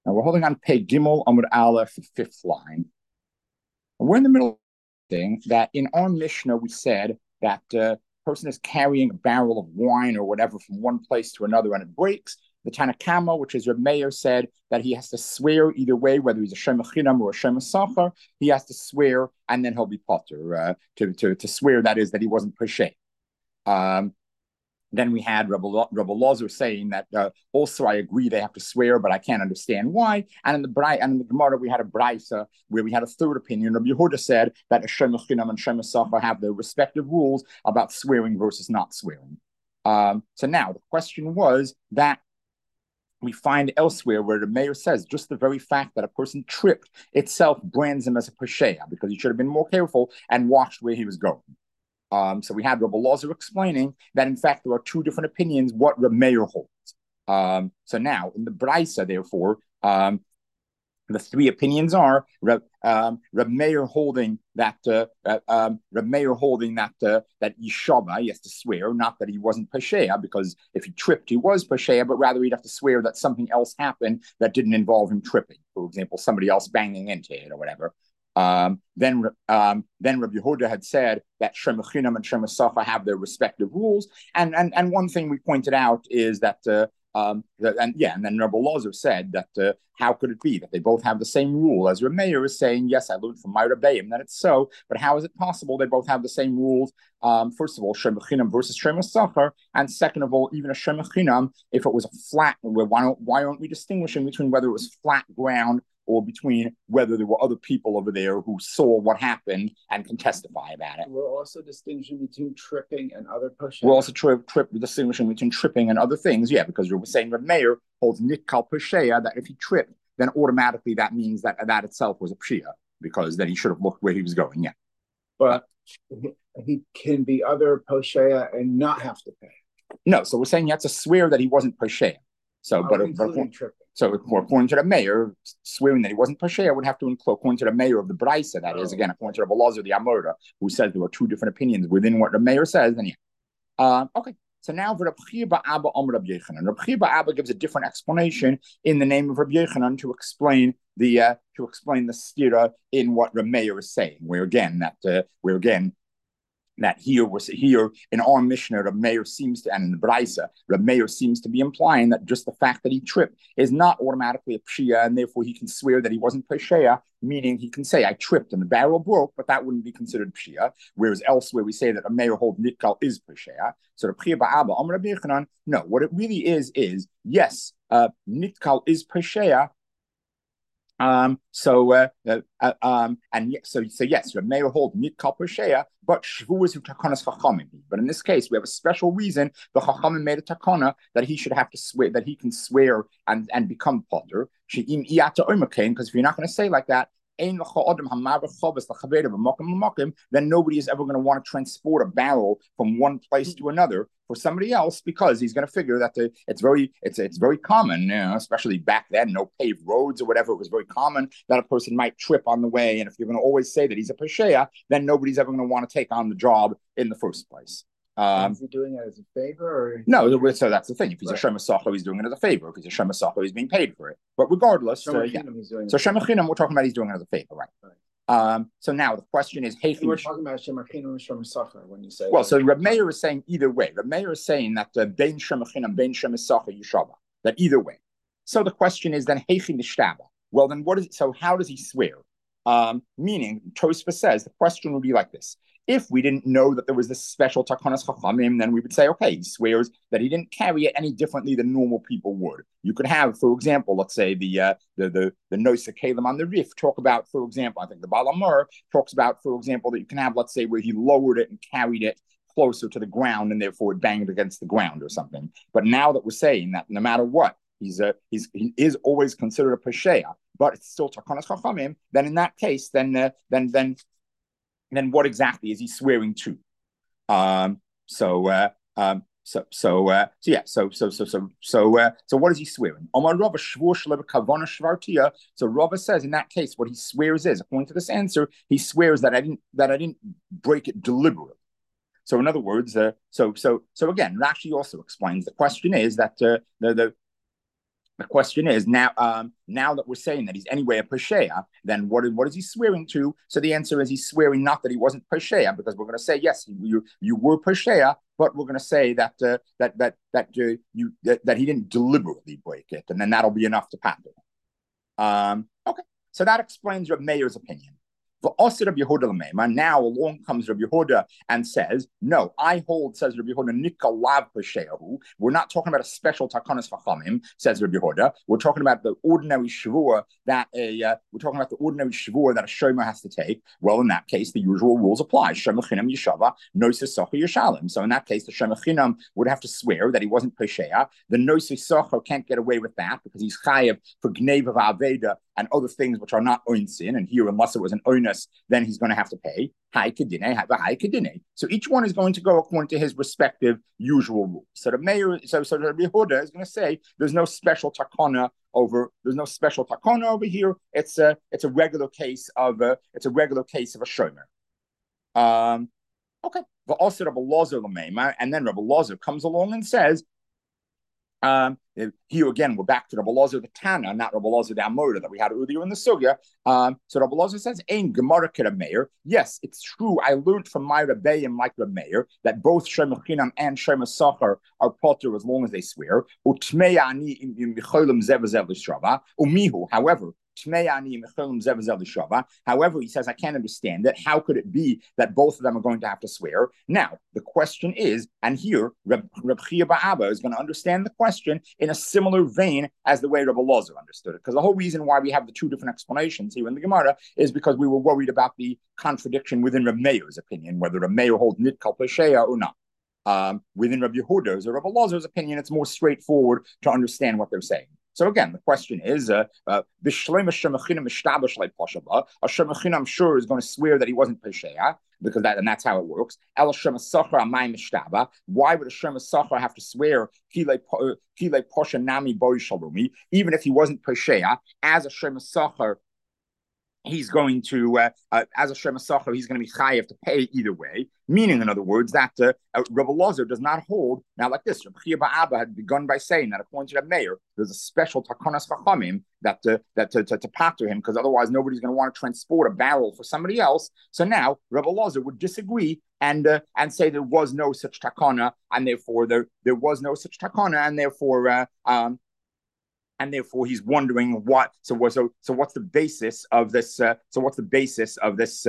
Now we're holding on Pei Gimel Amud Aleph, the fifth line. And we're in the middle of thing that in our Mishnah we said that person is carrying a barrel of wine or whatever from one place to another and it breaks. The Tanakama, which is Reb Meir, said that he has to swear either way, whether he's a Shem Chinam or a Shem Sachar, he has to swear and then he'll be potter. To swear, that is, that he wasn't Peshe. Then we had Rabbi Lazar saying that also I agree they have to swear, but I can't understand why. And in the Gemara we had a Braisa where we had a third opinion. Rabbi Yehuda said that a Shem Chinam and Shem Sachar have their respective rules about swearing versus not swearing. So now the question was that we find elsewhere where the mayor says just the very fact that a person tripped itself brands him as a pesheya because he should have been more careful and watched where he was going. So we had Rabbi Lazar explaining that in fact there are two different opinions what Reb Meir holds. So now in the Braisa, therefore, the three opinions are Reb Meir holding that that Yishava, he has to swear, not that he wasn't Pesheya, because if he tripped, he was Pesheya, but rather he'd have to swear that something else happened that didn't involve him tripping. For example, somebody else banging into it or whatever. Then Rabbi Yehuda had said that Shem Chinam and Shem Sachar have their respective rules, and one thing we pointed out is that and then Rabbi Lazar said that how could it be that they both have the same rule? As Reb Meir is saying, yes, I learned from my Rebbeim that it's so, but how is it possible they both have the same rules? First of all, Shem Chinam versus Shem Sachar, and second of all, even a Shem Chinam, if it was a flat, why aren't we distinguishing between whether it was flat ground or between whether there were other people over there who saw what happened and can testify about it? We're also distinguishing between tripping and other pushing. We're also distinguishing between tripping and other things, yeah, because we were saying that Meir holds nitkal pesheya, that if he tripped, then automatically that means that itself was a pshia, because then he should have looked where he was going, yeah. But he can be other posheya and not have to pay. No, so we're saying you have to swear that he wasn't pesheya. So, including tripping. So, according to the mayor, swearing that he wasn't Pesheya would have to include, according to the mayor of the Braisa, that is, again, according to Rabbi Lazar, the Amora, who says there were two different opinions within what the mayor says, then yeah. Okay, so now for Reb Chia Ba'Abba Rabbi Yechanan. Reb Chia Ba'Abba gives a different explanation in the name of Rabbi Yechanan to explain the stira in what the mayor is saying, where again, that here in our Mishnah, Reb Meir seems to, and in the Braisa, Reb Meir seems to be implying that just the fact that he tripped is not automatically a pshia, and therefore he can swear that he wasn't pesheya, meaning he can say, I tripped and the barrel broke, but that wouldn't be considered pshia, whereas elsewhere we say that a Meir hold nitkal is pesheya. So the Pchia Ba'Abba, Amr Rabbi Yechanan, no, what it really is yes, nitkal is pesheya. So yes, Reb Meir hold nitkal pesheya, but shvu is takanas chachamim. But in this case, we have a special reason. The chachamim made a takana that he should have to swear, that he can swear and become potter. She'im iyata oimakein, because if you're not going to say like that, then nobody is ever going to want to transport a barrel from one place to another for somebody else, because he's going to figure that it's very common, you know, especially back then, no paved roads or whatever. It was very common that a person might trip on the way, and if you're going to always say that he's a pesheya, then nobody's ever going to want to take on the job in the first place. Is he doing it as a favor? Or no, so that's the thing. If he's a Shem Sachar, he's doing it as a favor. If he's a Shem Sachar, he's being paid for it. But regardless, so Shem Chinam, we're talking about he's doing it as a favor, right? So now the question is, hey, we're talking about Shem Chinam and Shem Sachar when you say. Well, so Reb Meir is saying either way. Reb Meir is saying that Bein Shem Chinam, Bein Shem Sachar Yishava, that either way. So the question is then, Heichi Nishtaba. Well, then what is it? So how does he swear? Meaning, Tosfos says the question would be like this. If we didn't know that there was this special takanas chachamim, then we would say, okay, he swears that he didn't carry it any differently than normal people would. You could have, for example, let's say the Noisa Kalim on the Rif talk about, for example, I think the Baal HaMaor talks about, for example, that you can have, let's say, where he lowered it and carried it closer to the ground and therefore it banged against the ground or something. But now that we're saying that no matter what, he is always considered a pesheya, but it's still takanas chachamim, then in that case, then what exactly is he swearing to? So what is he swearing? So Rava says in that case, what he swears is, according to this answer, he swears that I didn't break it deliberately. So in other words, so again, Rashi also explains the question is that The question is now that we're saying that he's anyway a Pesheya, then what is he swearing to? So the answer is he's swearing not that he wasn't Pesheya, because we're going to say yes, you were Pesheya, but we're going to say that that he didn't deliberately break it, and then that'll be enough to pat him. Okay, so that explains Reb Meir's opinion. Now along comes Rabbi Yehuda and says, no, I hold, says Rabbi Yehuda, Nikal Lav Pesheyahu. We're not talking about a special Takanas Chachamim, says Rabbi Yehuda. We're talking about the ordinary Shavua that a Shomer has to take. Well, in that case, the usual rules apply. Shomer Chinam Yeshava, Nosis Socha Yeshalim. So in that case, the Shomer Chinam would have to swear that he wasn't Pesheya. The Nosis Socha can't get away with that because he's Chayev for Gnev of Aveda and other things which are not oinsin, and here, unless it was an oinus, then he's going to have to pay. Hai kedine, have a hai kedine. So each one is going to go according to his respective usual rules. So the mayor, so the Yehuda is going to say there's no special takana over here. It's a regular case of a shomer. Okay. But also Rabbi Lozer Lamema, and then Rabbi Lozer comes along and says, here again, we're back to Rabbi Lozer the Tana, not Rabbi Lozer the Amora that we had earlier in the Sugya. So Rabbi Lozer says, "Ein Gemara Kira Meir." Yes, it's true. I learned from my Rebbeim like Rabbi Meir that both Shomer Chinam and Shomer Sachar are potter as long as they swear. Utmei ani im micholim zev zev l'shrava umihu. However, he says, I can't understand it. How could it be that both of them are going to have to swear? Now, the question is, and here, Reb Chia Ba'aba is going to understand the question in a similar vein as the way Rabbi Lozer understood it. Because the whole reason why we have the two different explanations here in the Gemara is because we were worried about the contradiction within Reb Meir's opinion, whether Reb Meir holds Nitkal Pesheya or not. Within Rabbi Yehuda's or Rabbi Lozer's opinion, it's more straightforward to understand what they're saying. So again, the question is, a Shemachinam I'm sure is going to swear that he wasn't Pesheya, because that's how it works. Why would a Shemachinam have to swear even if he wasn't Pesheya, as a Shemachinam? He's going to, as a Shema Sacher, he's going to be chayiv to pay either way. Meaning, in other words, that Rabbi Lozer does not hold. Now, like this, Rabbi Chia Ba'aba had begun by saying that according to the mayor, there's a special takanas chachamim that to pater him, because otherwise nobody's going to want to transport a barrel for somebody else. So now Rabbi Lozer would disagree and say there was no such takana, and therefore there was no such takana, and therefore he's wondering what. So what's the basis of this? So what's the basis of this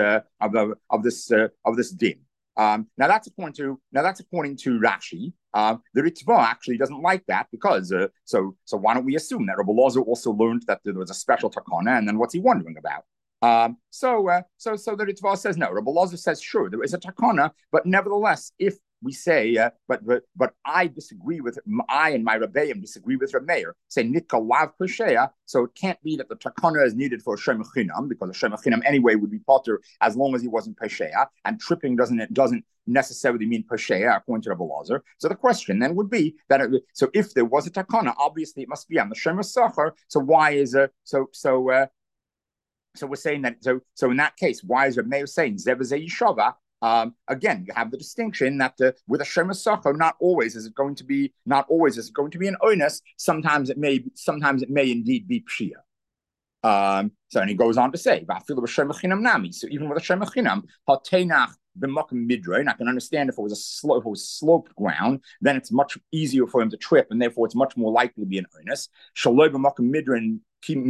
din? Now that's according to Rashi. The Ritva actually doesn't like that because so why don't we assume that Rabbi Lozer also learned that there was a special takana, and then what's he wondering about? So the Ritva says no. Rabbi Lozer says sure there is a takana, but nevertheless, if we say, but I disagree with I and my Rebbeim disagree with Reb Meir. Say Nitkal Lav Pesheya, so it can't be that the takana is needed for a Shomer Chinam, because a Shomer Chinam anyway would be potter as long as he wasn't Pesheya, and tripping doesn't necessarily mean Pesheya according to Rabbi Lozer. So the question then would be that so if there was a takana, obviously it must be on the Shomer Sacher. So why is so we're saying that so in that case, why is Reb Meir saying Zevazeh Yishava? Again, you have the distinction that with a Shomer Sacher, not always is it going to be an onus. Sometimes it may indeed be pshia. So and he goes on to say, so even with a Shomer Chinam, hatenach b'makom midron, I can understand if it was sloped ground, then it's much easier for him to trip, and therefore it's much more likely to be an onus. Shaloi b'makom midron.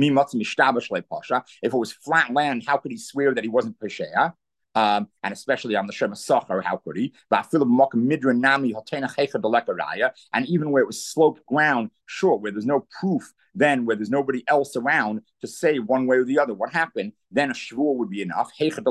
If it was flat land, how could he swear that he wasn't Pesheya? And especially on the Shomer Sacher, how could he? And even where it was sloped ground, sure, where there's no proof, then where there's nobody else around to say one way or the other what happened, then a shvur would be enough.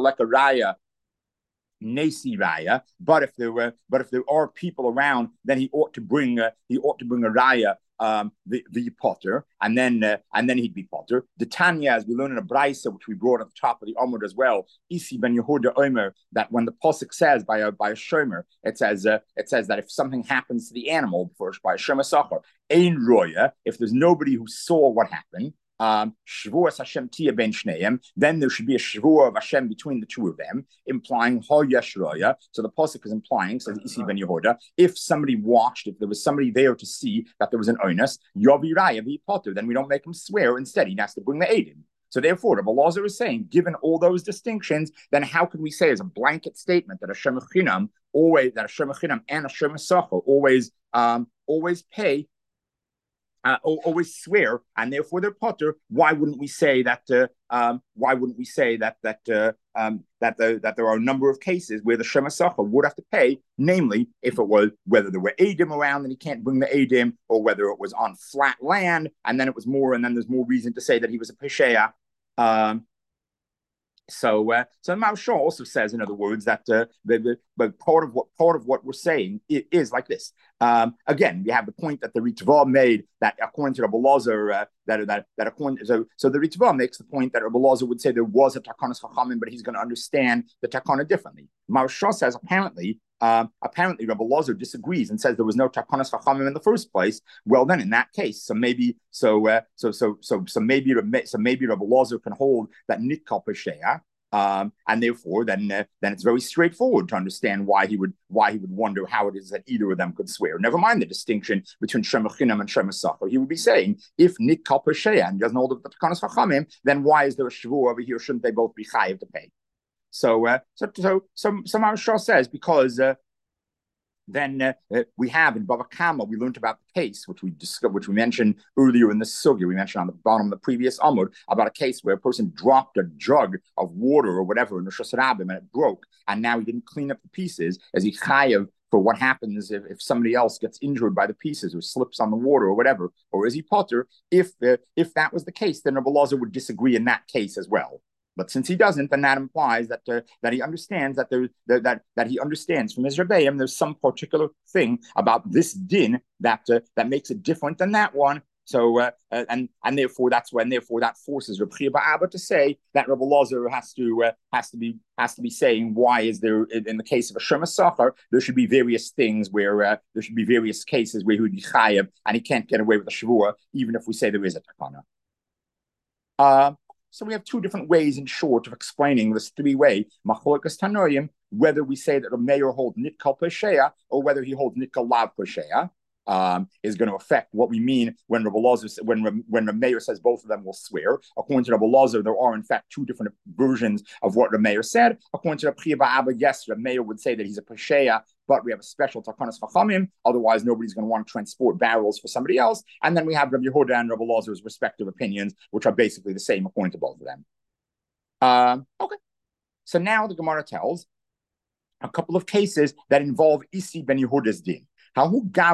Nasi raya, but if there are people around, then he ought to bring a raya, the potter, and then he'd be potter. The Tanya, as we learn in a brisa, which we brought at the top of the Amud as well, Isi ben Yehuda Omer, that when the pasuk says by a shomer, it says that if something happens to the animal first by a shomer sacher, ein roya, if there's nobody who saw what happened, Shvuas Hashem tia ben shneim. Then there should be a shvua of Hashem between the two of them, implying ha yesh roya. So the pasuk is implying, says Isi ben Yehuda, if somebody watched, if there was somebody there to see that there was an onus, yavi raya vi potter, then we don't make him swear. Instead, he has to bring the edim. So therefore, Rabbi Elazar is saying, given all those distinctions, then how can we say as a blanket statement that Hashem Chinam always, that Hashem Chinam and Hashem Sacha always pay, always swear, and therefore they're potter? Why wouldn't we say that? Why wouldn't we say that there are a number of cases where the Shema Sacha would have to pay, namely if it was whether there were Edim around and he can't bring the Edim, or whether it was on flat land and then it was more, and then there's more reason to say that he was a Pesheya. So Maushal also says, in other words, that but part of what we're saying is like this. Again, we have the point that the Ritva made, that according to Rabbi Elazar, that according so the Ritva makes the point that Rabbi Elazar would say there was a Takanas Chachamim, but he's going to understand the Takana differently. Maushal says apparently Rabbi Elazar disagrees and says there was no Takanas Chachamim in the first place. Well, then in that case, maybe Rabbi Elazar can hold that Nitkal Pesheya, and therefore then it's very straightforward to understand why he would wonder how it is that either of them could swear. Never mind the distinction between Shema Chinam and Shema Sacha. He would be saying, if Nitkal Pesheya and doesn't hold the Takanas Chachamim, then why is there a Shavuot over here? Shouldn't they both be chayiv to pay? So Maharshal says, because then we have in Bava Kama, we learned about the case which we mentioned earlier in the sugya. We mentioned on the bottom of the previous amud about a case where a person dropped a jug of water or whatever in the Rosh Hashanah and it broke, and now he didn't clean up the pieces. As he chayav for what happens if somebody else gets injured by the pieces or slips on the water or whatever, or is he potter? If that was the case, then Rabbi Elazar would disagree in that case as well. But since he doesn't, then that implies that he understands that he understands from his Rebbeim there's some particular thing about this din that makes it different than that one. So and therefore that forces Reb Chia Ba'Abba to say that Rabbi Elazar has to be saying, why is there in the case of a Shema Sachar there should be various things where there should be various cases where he would be chayav and he can't get away with a shavua even if we say there is a takana. So we have two different ways, in short, of explaining this three-way machlokas tanoim, whether we say that a mayor holds nitkal pesheya or whether he holds nitkal lav pesheya, is going to affect what we mean when Rabbi Elazar, when the mayor says both of them will swear. According to Rabbi Elazar, there are in fact two different versions of what the mayor said. According to Reb Chia Ba'Abba, yes, the mayor would say that he's a pesheya, but we have a special takanas chachamim. Otherwise, nobody's going to want to transport barrels for somebody else. And then we have Rabbi Yehuda and Rabbi Elazar's respective opinions, which are basically the same according to both of them. Okay, so now the Gemara tells a couple of cases that involve Isi ben Yehuda's din. There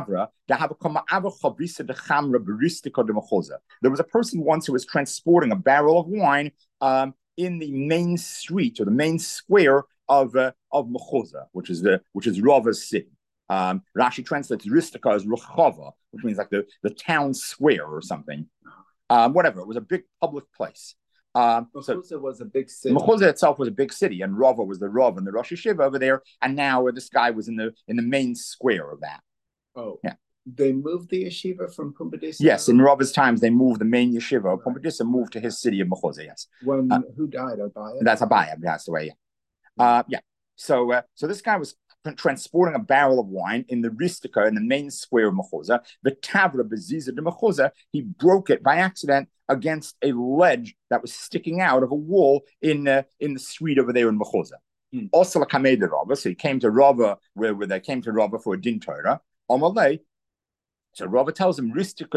was a person once who was transporting a barrel of wine in the main street or the main square of Mechoza, which is Rava's city. Rashi translates Ristika as Rechava, which means like the town square or something. Whatever, it was a big public place. Mechoza was a big city. Mechoza itself was a big city, and Rava was the Rav and the Rosh Hashiva over there. And now this guy was in the main square of that. Oh, yeah. They moved the yeshiva from Pumbedisa? Yes, in Rava's times, they moved the main yeshiva. Right. Pumbedisa moved to his city of Mechoza, yes. When who died? Abaya? That's Abaya, that's the way, yeah. Yeah. So this guy was transporting a barrel of wine in the Ristika, in the main square of Mechoza. The Tavra Beziza de Mechoza, he broke it by accident against a ledge that was sticking out of a wall in the street over there in Mechoza. Also, Lakameh Rava, so he came to Rava, where they came to Rava for a din Torah. So Rava tells him,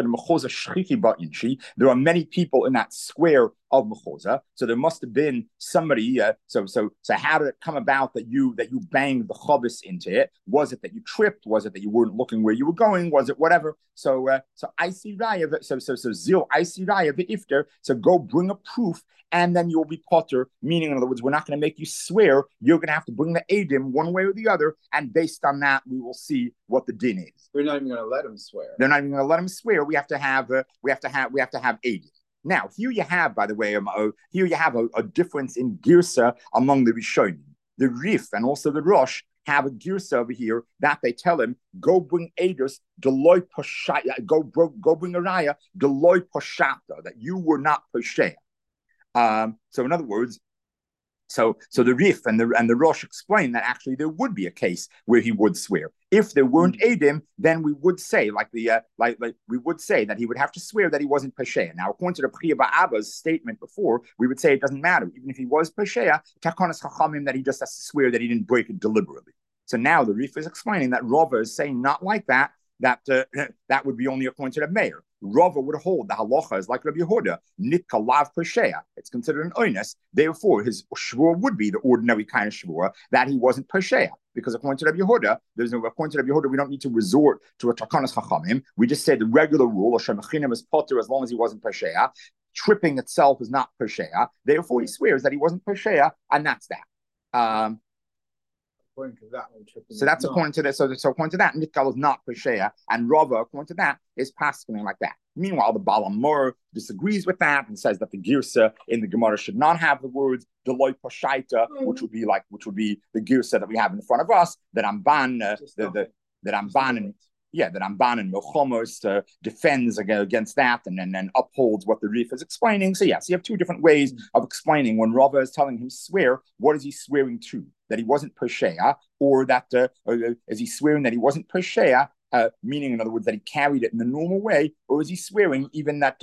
there are many people in that square of Mechoza, so there must have been somebody. So how did it come about that you banged the chavis into it? Was it that you tripped? Was it that you weren't looking where you were going? Was it whatever? So I see raya. So zil I see raya ifter. So go bring a proof, and then you'll be potter. Meaning, in other words, we're not going to make you swear. You're going to have to bring the edim one way or the other, and based on that, we will see what the din is. We're not even going to let him swear. They're not even going to let him swear. We have to have edim. Now, here you have, by the way, a difference in girsa among the Rishonim. The Rif and also the Rosh have a girsa over here that they tell him, go bring Adus, Deloy Poshaya, go bring a raya, Deloy Poshata, that you were not Poshea. So in other words, so the Rif and the Rosh explain that actually there would be a case where he would swear. If there weren't Edim, then we would say like we would say that he would have to swear that he wasn't Pesheya. Now, according to the Priya Ba'aba's statement before, we would say it doesn't matter. Even if he was Pesheya, Takonas Chachamim, that he just has to swear that he didn't break it deliberately. So now the Rif is explaining that Rava is saying not like that, that would be only according to the mayor. Rava would hold the halacha is like Rabbi Yehuda, nitka lav pesheya. It's considered an oinus. Therefore, his shvur would be the ordinary kind of shvur that he wasn't pesheya. Because according to Rabbi Yehuda, according to Rabbi Yehuda, we don't need to resort to a takanas chachamim. We just say the regular rule, Hashem Mechinim is potter as long as he wasn't pesheya. Tripping itself is not pesheya. Therefore, he swears that he wasn't pesheya, and that's that. According to that one, so that's according to this. So according to that, Nitkal is not Pesheya, and Rava, according to that, is paskening like that. Meanwhile, the Baal HaMaor disagrees with that and says that the Girsa in the Gemara should not have the words Deloy Poshaita, which would be the Girsa that we have in front of us, that Ramban, that Ramban and Milchomos defends against that and then upholds what the Rif is explaining. So yes, you have two different ways of explaining when Rava is telling him swear, what is he swearing to? That he wasn't Pesheya, or that is he swearing that he wasn't Pesheya, meaning in other words that he carried it in the normal way, or is he swearing even that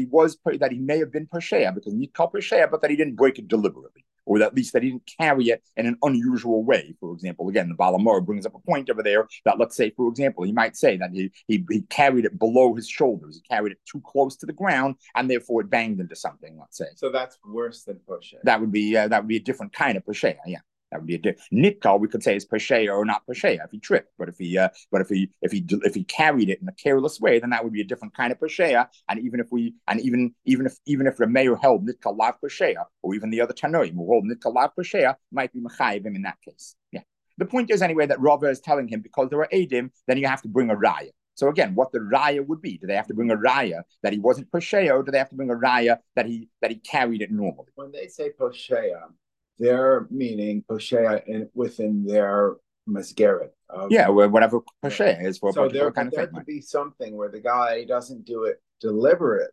he may have been Pesheya because he called Pesheya, but that he didn't break it deliberately, or that at least that he didn't carry it in an unusual way. For example, again, the Baal HaMaor brings up a point over there that, let's say, for example, he might say that he carried it below his shoulders, he carried it too close to the ground, and therefore it banged into something. Let's say. So that's worse than Pesheya. That would be a different kind of Pesheya. Yeah. That would be a nitkal. We could say is pesheya or not pesheya if he tripped, but if he carried it in a careless way, then that would be a different kind of pesheya. And even if the mayor held nitkal lav pesheya, or even the other tanoim who hold nitkal lav pesheya, might be mechayiv him in that case. Yeah. The point is anyway that Rava is telling him because there are edim, then you have to bring a raya. So again, what the raya would be? Do they have to bring a raya that he wasn't pesheya, or do they have to bring a raya that he carried it normally? When they say pesheya, they're meaning Pesheya within their masgeret. Whatever Pesheya is for a particular kind of thing. There could be something where the guy doesn't do it deliberately,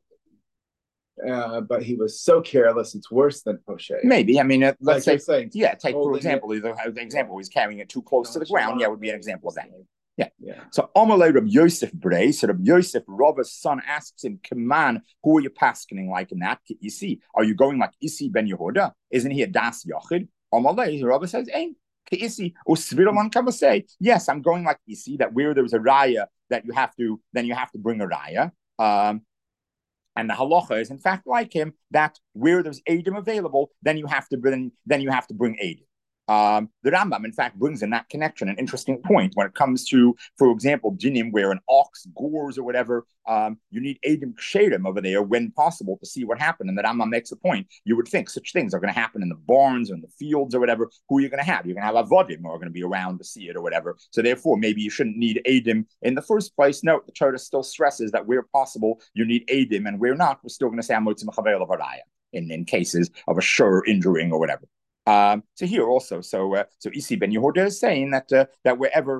but he was so careless, it's worse than Pesheya. Maybe. I mean, let's say, take for example, the example he's carrying it too close to the ground. Yeah, would be an example of that. Yeah. So Amalei Rabbi Yosef Brei, so Rabbi Yosef, Rava's son, asks him, Kaman, who are you paskening like in that? You see, are you going like Isi ben Yehuda? Isn't he a Das Yachid? Amalei, Rava says, Ain. Isi, Usviralan Kabasei. Yes, I'm going like Isi, that where there's a raya that you have to bring a raya. And the halacha is in fact like him, that where there's Edim available, then you have to bring Edim. The Rambam, in fact, brings in that connection an interesting point when it comes to, for example, dinim where an ox gores or whatever. You need edim kshedim over there when possible to see what happened. And the Rambam makes a point. You would think such things are going to happen in the barns or in the fields or whatever. Who are you going to have? You're going to have avodim who are going to be around to see it or whatever. So therefore, maybe you shouldn't need edim in the first place. No, the Torah still stresses that where possible you need edim, and where not, we're still going to say amotzim chavel of araya in cases of a sure injuring or whatever. So here also, so Isi ben Yehuda is saying that wherever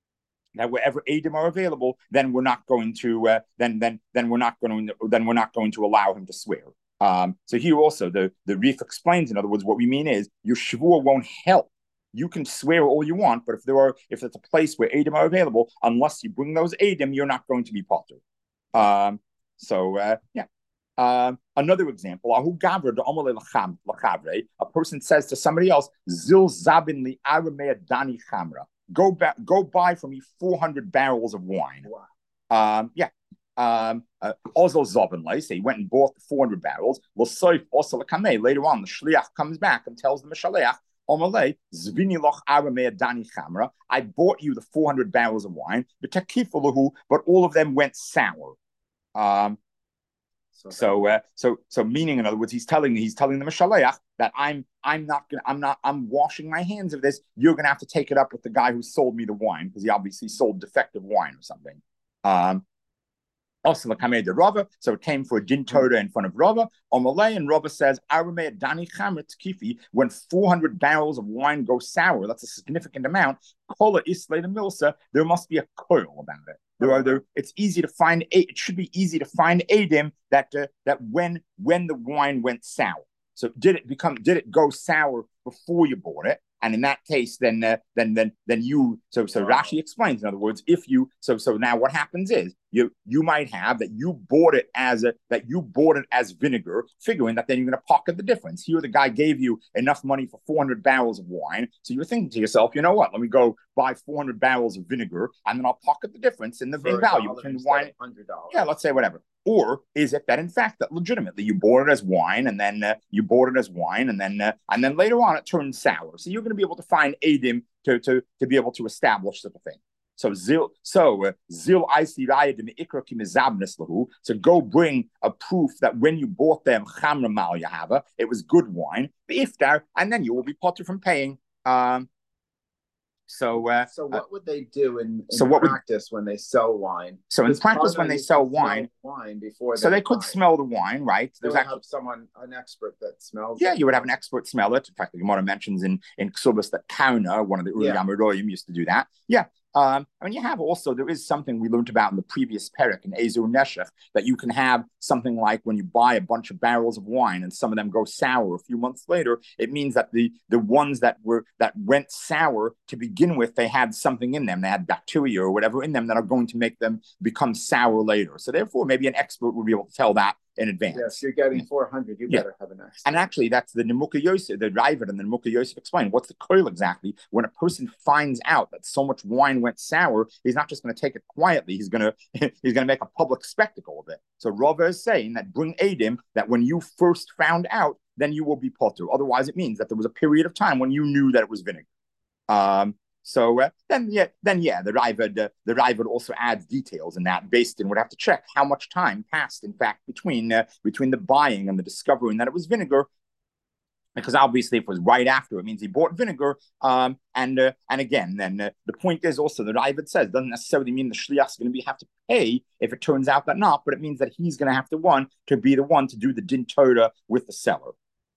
edim are available, then we're not going to allow him to swear. So here also the Rif explains, in other words, what we mean is your shvur won't help. You can swear all you want, but if it's a place where edim are available, unless you bring those edim, you're not going to be potter. Another example, a person says to somebody else, Zil Zabin li Aramea Dani Chamra. Go buy from me 400 barrels of wine. Wow. Also Zobin, so he went and bought the 400 barrels. Later on, the Shliach comes back and tells the Meshaleach, I bought you the 400 barrels of wine, but all of them went sour. So meaning, in other words, he's telling the Meshaleach that I'm washing my hands of this. You're going to have to take it up with the guy who sold me the wine, because he obviously sold defective wine or something. Also, the Rava, so it came for a din Torah in front of Rava. Omalei, and Rava says, Dani Chamrit Kifi, when 400 barrels of wine go sour, that's a significant amount. Kola Islay the Milsa, there must be a coil about it. It's easy to find. It should be easy to find Adim that when the wine went sour. So did it go sour before you bought it? And in that case, then you Rashi explains, in other words, if you so now what happens is you might have that you bought it as vinegar, figuring that then you're going to pocket the difference. Here the guy gave you enough money for 400 barrels of wine, so you're thinking to yourself, you know what? Let me go buy 400 barrels of vinegar, and then I'll pocket the difference in value between the wine. $100. Yeah, let's say whatever. Or is it that in fact that legitimately you bought it as wine and then later on it turned sour? So you're going to be able to find Adim to be able to establish such a thing. So zil So go bring a proof that when you bought them chamra mal yahava, it was good wine. Iftar, and then you will be potter from paying. So what would they do in practice when they sell wine? So in practice when they sell wine before they could smell the wine, right? There's actually an expert that smells. Yeah, you would have an expert smell it. In fact, the Gemara mentions in Ksubas that Kauna, one of the Uri Amaroyim, used to do that. Yeah. You have also, there is something we learned about in the previous Perek in Ezur Neshech, that you can have something like when you buy a bunch of barrels of wine and some of them go sour a few months later, it means that the ones that went sour to begin with, they had something in them, they had bacteria or whatever in them that are going to make them become sour later. So therefore, maybe an expert would be able to tell that in advance. Yes, you're getting 400. You better have an expert. And actually, that's the Nemuka Yosef, the Ravid and the Nemuka Yosef explain. What's the coil exactly? When a person finds out that so much wine went sour, he's not just going to take it quietly. He's going to make a public spectacle of it. So Rava is saying that bring Adim, that when you first found out, then you will be potter. Otherwise, it means that there was a period of time when you knew that it was vinegar. Then the Ravid also adds details in that. Based in would have to check how much time passed, in fact, between the buying and the discovering that it was vinegar, because obviously if it was right after, it means he bought vinegar. And again, then the point is also the Ravid says doesn't necessarily mean the shliach is going to have to pay if it turns out that not, but it means that he's going to have to be the one to do the din Torah with the seller.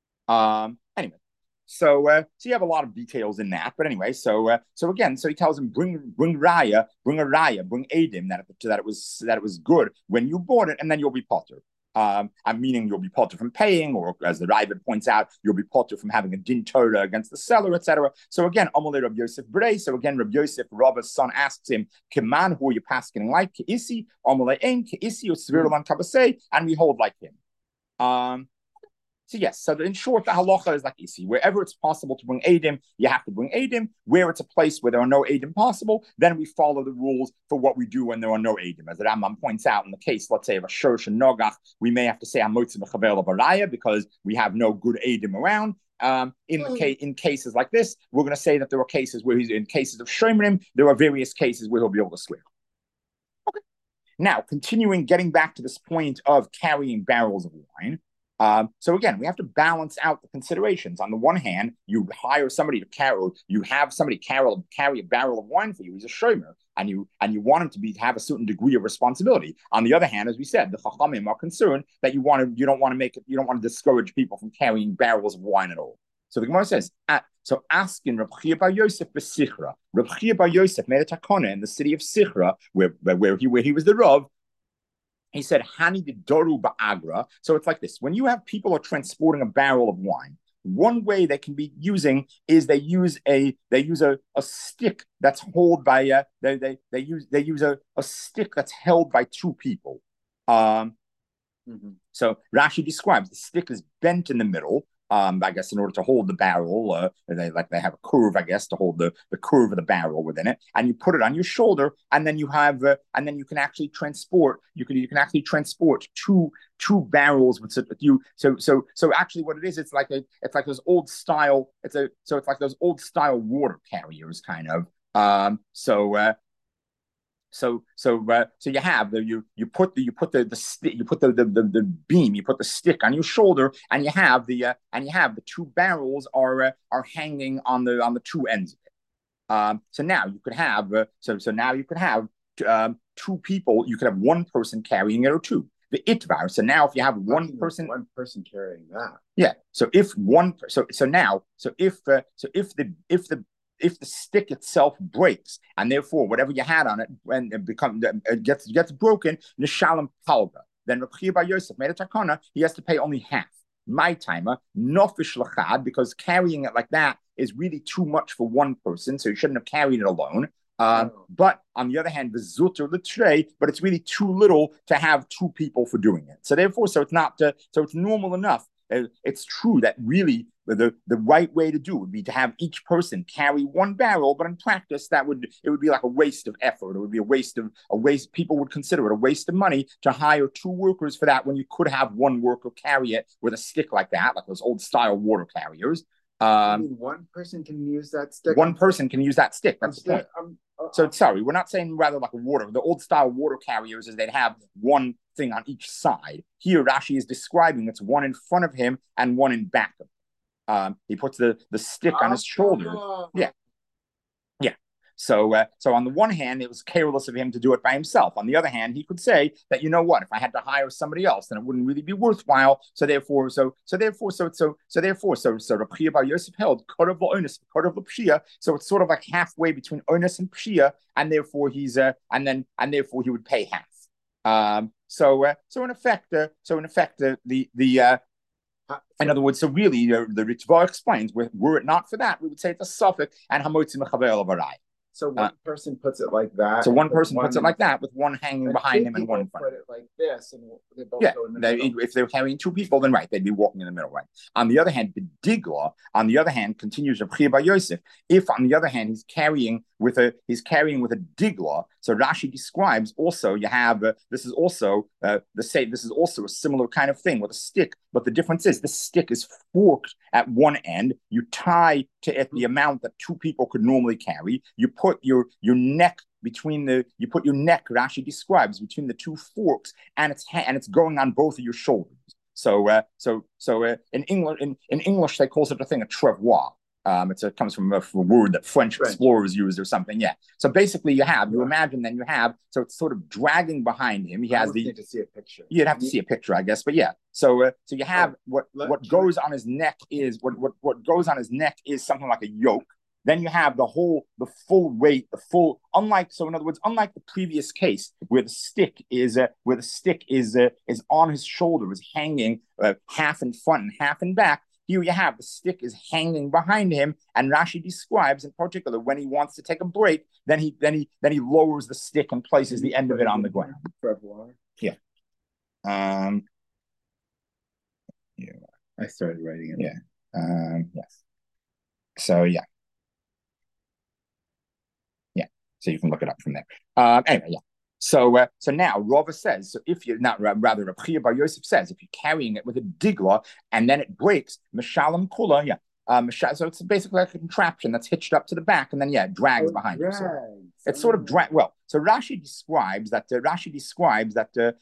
Anyway. So you have a lot of details in that, but anyway, so he tells him bring raya, bring Adim that it was good when you bought it, and then you'll be potter. I'm meaning you'll be potter from paying, or as the Ravid points out, you'll be potter from having a din Torah against the seller, etc. So again, Amalei Rabbi Yosef Brei. So again, Rabbi Yosef, Rabba's son, asks him, "Kiman, who are you pasking like? Keisi Amalei Ein Keisi Utzvir Lan Kabasei," and we hold like him. So yes, so in short, the halacha is like Isi. Wherever it's possible to bring Adim, you have to bring Adim. Where it's a place where there are no Adim possible, then we follow the rules for what we do when there are no Adim. As the Rambam points out, in the case, let's say, of a Shursh and Nogach, we may have to say Hamotzi Mechavel Baraya because we have no good Adim around. In cases like this, we're going to say that there are cases where in cases of Shomrim, there are various cases where he'll be able to swear. Okay. Now, getting back to this point of carrying barrels of wine. So again, we have to balance out the considerations. On the one hand, you hire somebody to carry, you have somebody carry a barrel of wine for you. He's a shomer, and you want him to have a certain degree of responsibility. On the other hand, as we said, the Chachamim are concerned that you don't want to discourage people from carrying barrels of wine at all. So the Gemara says, asking Reb Chia bar Yosef b'Sichra. Reb Chia bar Yosef made a takana in the city of Sichra, where he was the Rav. He said, Hani de Doru Ba'agra. So it's like this. When you have people are transporting a barrel of wine, one way they can be using is they use a stick that's held by they use a stick that's held by two people. So Rashi describes the stick is bent in the middle. I guess in order to hold the barrel, they have a curve, I guess, to hold the curve of the barrel within it, and you put it on your shoulder, and then you can actually transport. You can actually transport two barrels with you. So actually, what it is, it's like those old style. It's like those old style water carriers, kind of. So you have you put the beam, you put the stick on your shoulder, and you have the two barrels are hanging on the two ends of it. So now you could have two people, you could have one person carrying it or two. The itvar. So now, if you have one person carrying that, yeah. So if one, so now, if the stick itself breaks, and therefore whatever you had on it when it gets broken, nishalim palga, then Reb Chia Bar Yosef made a takana. He has to pay only half. My timer, nofish lachad, because carrying it like that is really too much for one person, so you shouldn't have carried it alone. But on the other hand, the zutter l'trei, but it's really too little to have two people for doing it. So therefore, so it's not, so it's normal enough. It's true that really the right way to do would be to have each person carry one barrel, but in practice it would be like a waste of effort. It would be a waste. People would consider it a waste of money to hire two workers for that when you could have one worker carry it with a stick like that, like those old style water carriers. One person can use that stick. One person can use that stick. That's the point. So sorry, we're not saying rather like a water. The old style water carriers is they'd have one thing on each side. Here, Rashi is describing it's one in front of him and one in back of him. He puts the stick on his shoulder. Yeah. So on the one hand, it was careless of him to do it by himself. On the other hand, he could say that, you know what, if I had to hire somebody else, then it wouldn't really be worthwhile. So Reb Chia Bar Yosef held korav l'onis, korav l'pshia. So it's sort of like halfway between onis and pshia, and therefore he's and therefore he would pay half. So in effect, in other words, so really, the Ritva explains, were it not for that, we would say it's a suffix and hamotzi mechaber el avarai. So one person puts it like that. So one person puts it like that, with one hanging behind him and one in front. Put it like this, and they both go in the middle. If they're carrying two people, then right, they'd be walking in the middle, right? On the other hand, the digla, on the other hand, continues Reb Chia Bar Yosef. If on the other hand he's carrying with a digla, so Rashi describes also you have this is also a similar kind of thing with a stick, but the difference is the stick is forked at one end. You tie to it the amount that two people could normally carry. You put your neck Rashi describes between the two forks, and it's going on both of your shoulders. So in English they call such a thing a travois. It comes from a word that French explorers used or something. Yeah. So basically, you imagine then you have, so it's sort of dragging behind him. He has need to see a picture. You'd have to see a picture, I guess. But yeah. So you have what goes on his neck is what goes on his neck is something like a yoke. Then you have the full weight, unlike the previous case where the stick is on his shoulder, is hanging half in front and half in back. Here you have the stick is hanging behind him, and Rashi describes in particular when he wants to take a break, then he lowers the stick and places the end of it on the ground. Yeah. I started writing it. Yeah. Yes. So yeah. So you can look it up from there. Anyway, yeah. So now Rava says, so if you're not rather Reb Chia Bar Yosef says, if you're carrying it with a digla and then it breaks, Mishalim Kula, so it's basically like a contraption that's hitched up to the back and then it drags behind you. So it's sort of so Rashi describes that the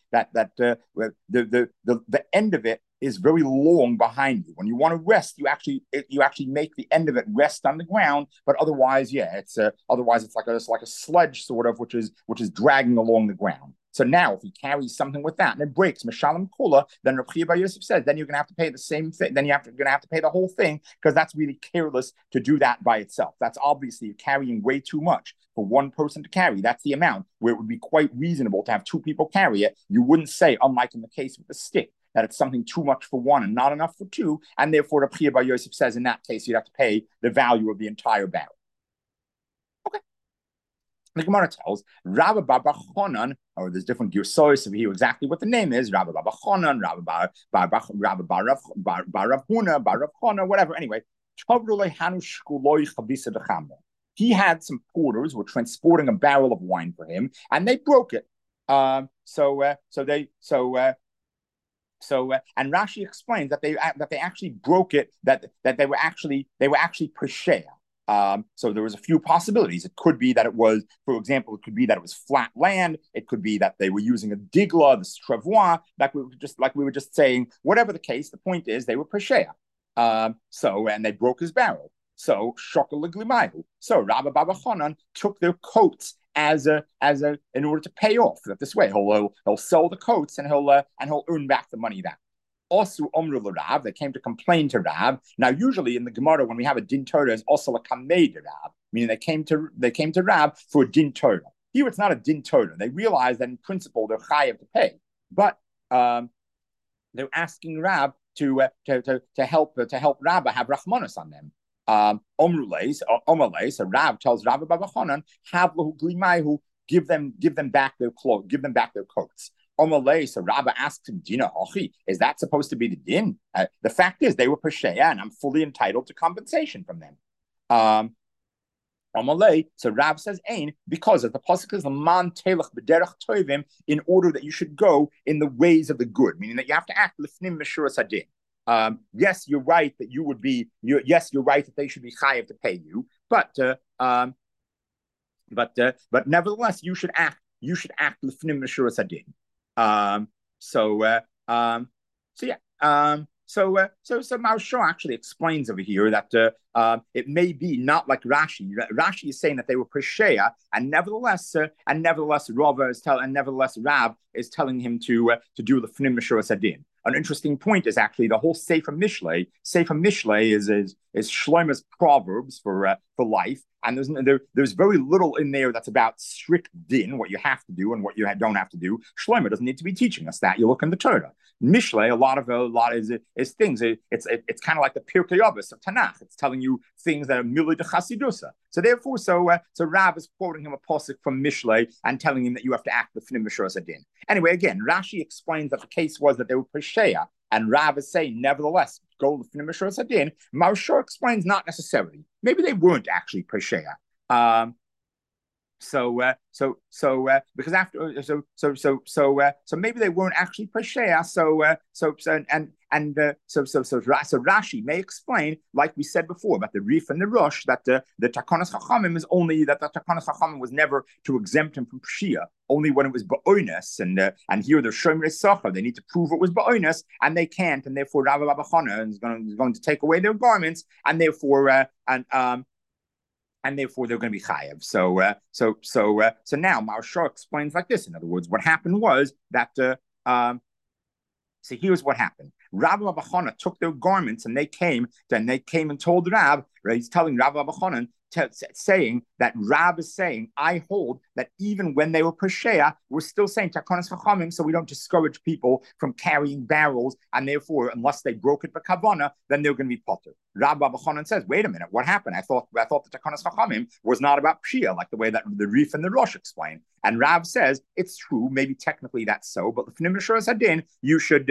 end of it is very long behind you. When you want to rest, you actually make the end of it rest on the ground. But otherwise, it's like a sledge sort of, which is dragging along the ground. So now, if he carries something with that and it breaks, Mishalim Kula, then Reb Chia Bar Yosef says, then you're going to have to pay the same thing. Then you're going to have to pay the whole thing, because that's really careless to do that by itself. That's obviously you're carrying way too much for one person to carry. That's the amount where it would be quite reasonable to have two people carry it. You wouldn't say, unlike in the case with the stick, that it's something too much for one and not enough for two, and therefore Reb Chia Bar Yosef says in that case you'd have to pay the value of the entire barrel. Okay. The Gemara tells Rabba Bar Chonan, or there's different girsois of here exactly what the name is. Rabba Bar Chonan, Rabba Bar Rav Huna, Bar Rav Chona, whatever. Anyway, he had some porters who were transporting a barrel of wine for him, and they broke it. And Rashi explains that they actually broke it, that they were actually pesheya. So there was a few possibilities. It could be that it was, for example, it was flat land. It could be that they were using a digla, the travois, like we were just saying. Whatever the case, the point is they were pesheya. And they broke his barrel. So Shokal Glimahu. So Rabba Bar Chonan took their coats in order to pay off. That this way he'll sell the coats and he'll earn back the money that. Also, Omru Rav, they came to complain to Rav. Now, usually in the Gemara, when we have a din Torah, it's also a kamei to Rav, meaning they came to Rav for a din Torah. Here, it's not a din Torah. They realize that in principle they're chayav to pay, but they're asking Rav to help Rabbah have rachmanos on them. Omrulei, so Rav tells Rabbi Baba Chanan, have lahu glimayhu, give them back their clothes, give them back their coats. Omalei, so Rabbah asks him, Dina Hochi, is that supposed to be the din? The fact is, they were Pesheya, and I'm fully entitled to compensation from them. Omalei, so Rav says, Ain, because of the pasuk is the man telach b'derech tovim, in order that you should go in the ways of the good, meaning that you have to act lifnim meshuras hadin. Yes, you're right that you would be. Yes, you're right that they should be chayav to pay you, but nevertheless, you should act. You should act lifnim meshuras hadin. So Maharsha actually explains over here that it may be not like Rashi. Rashi is saying that they were Pesheya, and nevertheless Rav is telling him to do the Fnim Meshuras Hadin. An interesting point is actually the whole Sefer Mishlei. Sefer Mishlei is Shlomo's proverbs for life, and there's very little in there that's about strict din, what you have to do and what you don't have to do. Shlomo doesn't need to be teaching us that. You look in the Torah. Mishlei, a lot is things. It's kind of like the Pirkei Avos of Tanakh. It's telling you things that are milui de Chasidusa. So therefore, so Rav is quoting him a pasuk from Mishlei and telling him that you have to act the Fnim Meshuras Hadin. Anyway, again, Rashi explains that the case was that they were Pesheya, and Rav is saying, nevertheless, go the Fnim Meshuras Hadin. Maharsha explains not necessarily. Maybe they weren't actually Pesheya. Because after so maybe they weren't actually Pesheya. So Rashi may explain, like we said before, about the Rif and the Rosh, that the Takanas Chachamim is only that the Takanas Chachamim was never to exempt him from Pesheya, only when it was Ba'oinus, and here they're Shomer Sacha, they need to prove it was Ba'oinus, and they can't, and therefore Rabbi Baba Chana is going to take away their garments, and therefore therefore they're going to be chayav. So now Maharsha explains like this. In other words, what happened was that. So here's what happened. Rabbi Baba Chana took their garments and they came and told Rab. Right, he's telling Rabbi Baba Chana, saying that Rab is saying, I hold that even when they were Pesheya, we're still saying Takanas Chachamim, so we don't discourage people from carrying barrels, and therefore, unless they broke it by Kavana, then they're going to be potter. Rabbi Baba Chanan says, wait a minute, what happened? I thought the Takanas Chachamim was not about Pesheya, like the way that the Rif and the Rosh explain. And Rav says, it's true, maybe technically that's so, but the Fnim Meshuras Hadin, you should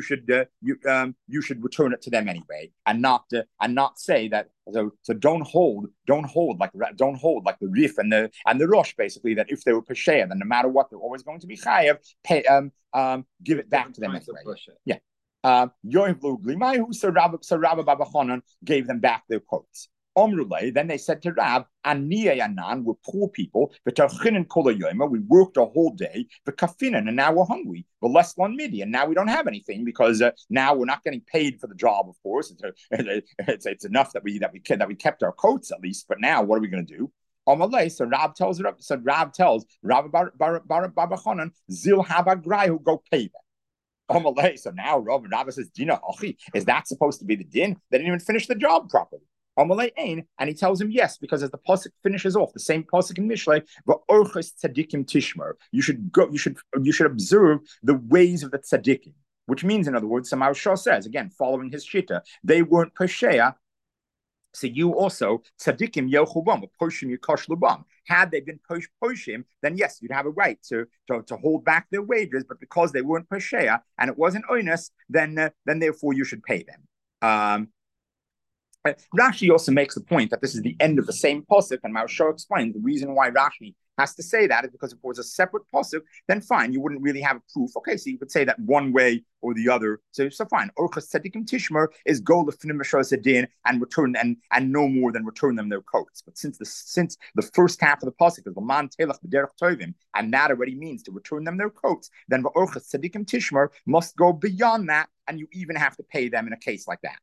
return it to them anyway, and not say that. So don't hold like the Rif and the Rosh, basically, that if they were Pesheya, then no matter what, they're always going to be chayav. Give it back to them anyway. Yeah. So Rabbi Baba Chanan gave them back their coats. Omrulei, then they said to Rav, Aniya Yanan, we're poor people, we worked a whole day, and now we're hungry. But less than midi, and now we don't have anything because now we're not getting paid for the job, of course. It's enough that we kept our coats at least, but now what are we going to do? So Rav tells Rabbi Baba Chanan, Zil Habagrai, who go pay them. So now Rabbi says, Dina Achi, is that supposed to be the din? They didn't even finish the job properly. And he tells him yes, because as the pasuk finishes off, the same pasuk in Mishlei, v'orchos tzadikim tishmer. You should observe the ways of the tzadikim, which means, in other words, Maharsha says, again, following his shita, they weren't pesheya. So you also tzadikim yelchubam, poshim yikosh lubam. Had they been poshim, then yes, you'd have a right to hold back their wages. But because they weren't pesheya and it wasn't oinus, then therefore you should pay them. Rashi also makes the point that this is the end of the same pasuk, and Maharsha explains the reason why Rashi has to say that is because if it was a separate pasuk, then fine, you wouldn't really have a proof. Okay, so you could say that one way or the other. So fine. Orchos tzadikim tishmer is go lefnim meshuras hadin and return and no more than return them their coats. But since the first half of the pasuk is l'man telach b'derech tovim, and that already means to return them their coats, then the orchos tzadikim tishmer must go beyond that, and you even have to pay them in a case like that.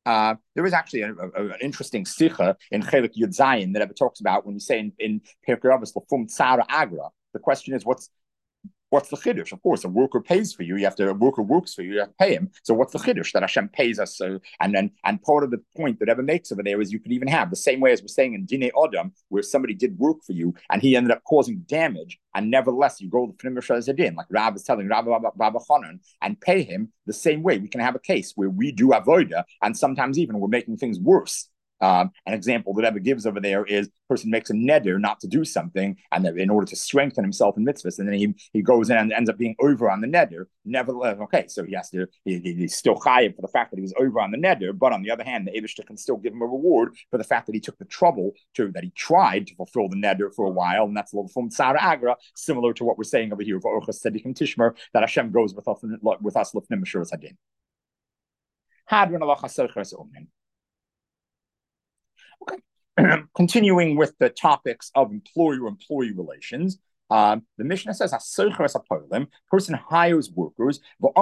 There is actually an interesting sikha in Chelik Yud Zayin that ever talks about when you say in Pirkei Avos L'fum Tzara Agra. The question is, what's the chiddush? Of course, a worker pays for you. A worker works for you. You have to pay him. So what's the chiddush that Hashem pays us? And part of the point that Rebbe makes over there is you could even have the same way as we're saying in Dinei Adam, where somebody did work for you and he ended up causing damage, and nevertheless you go to the Pnei Zadin, like Rav is telling Rabbi Baba Chanan, and pay him the same way. We can have a case where we do avoda, and sometimes even we're making things worse. An example that Rebbe gives over there is a person makes a neder not to do something, and in order to strengthen himself in mitzvahs, and then he goes in and ends up being over on the neder. Nevertheless, okay, so he's still chayiv for the fact that he was over on the neder, but on the other hand, the Eibishter can still give him a reward for the fact that he took the trouble that he tried to fulfill the neder for a while, and that's a little from Tzara Agra, similar to what we're saying over here for Orchos Tzedikim Tishmer, that Hashem goes with us Lifnim Meshuras Hadin. Hadron Allah Chaserchas Omen. Okay. Continuing with the topics of employer-employee relations, the Mishnah says, person hires workers,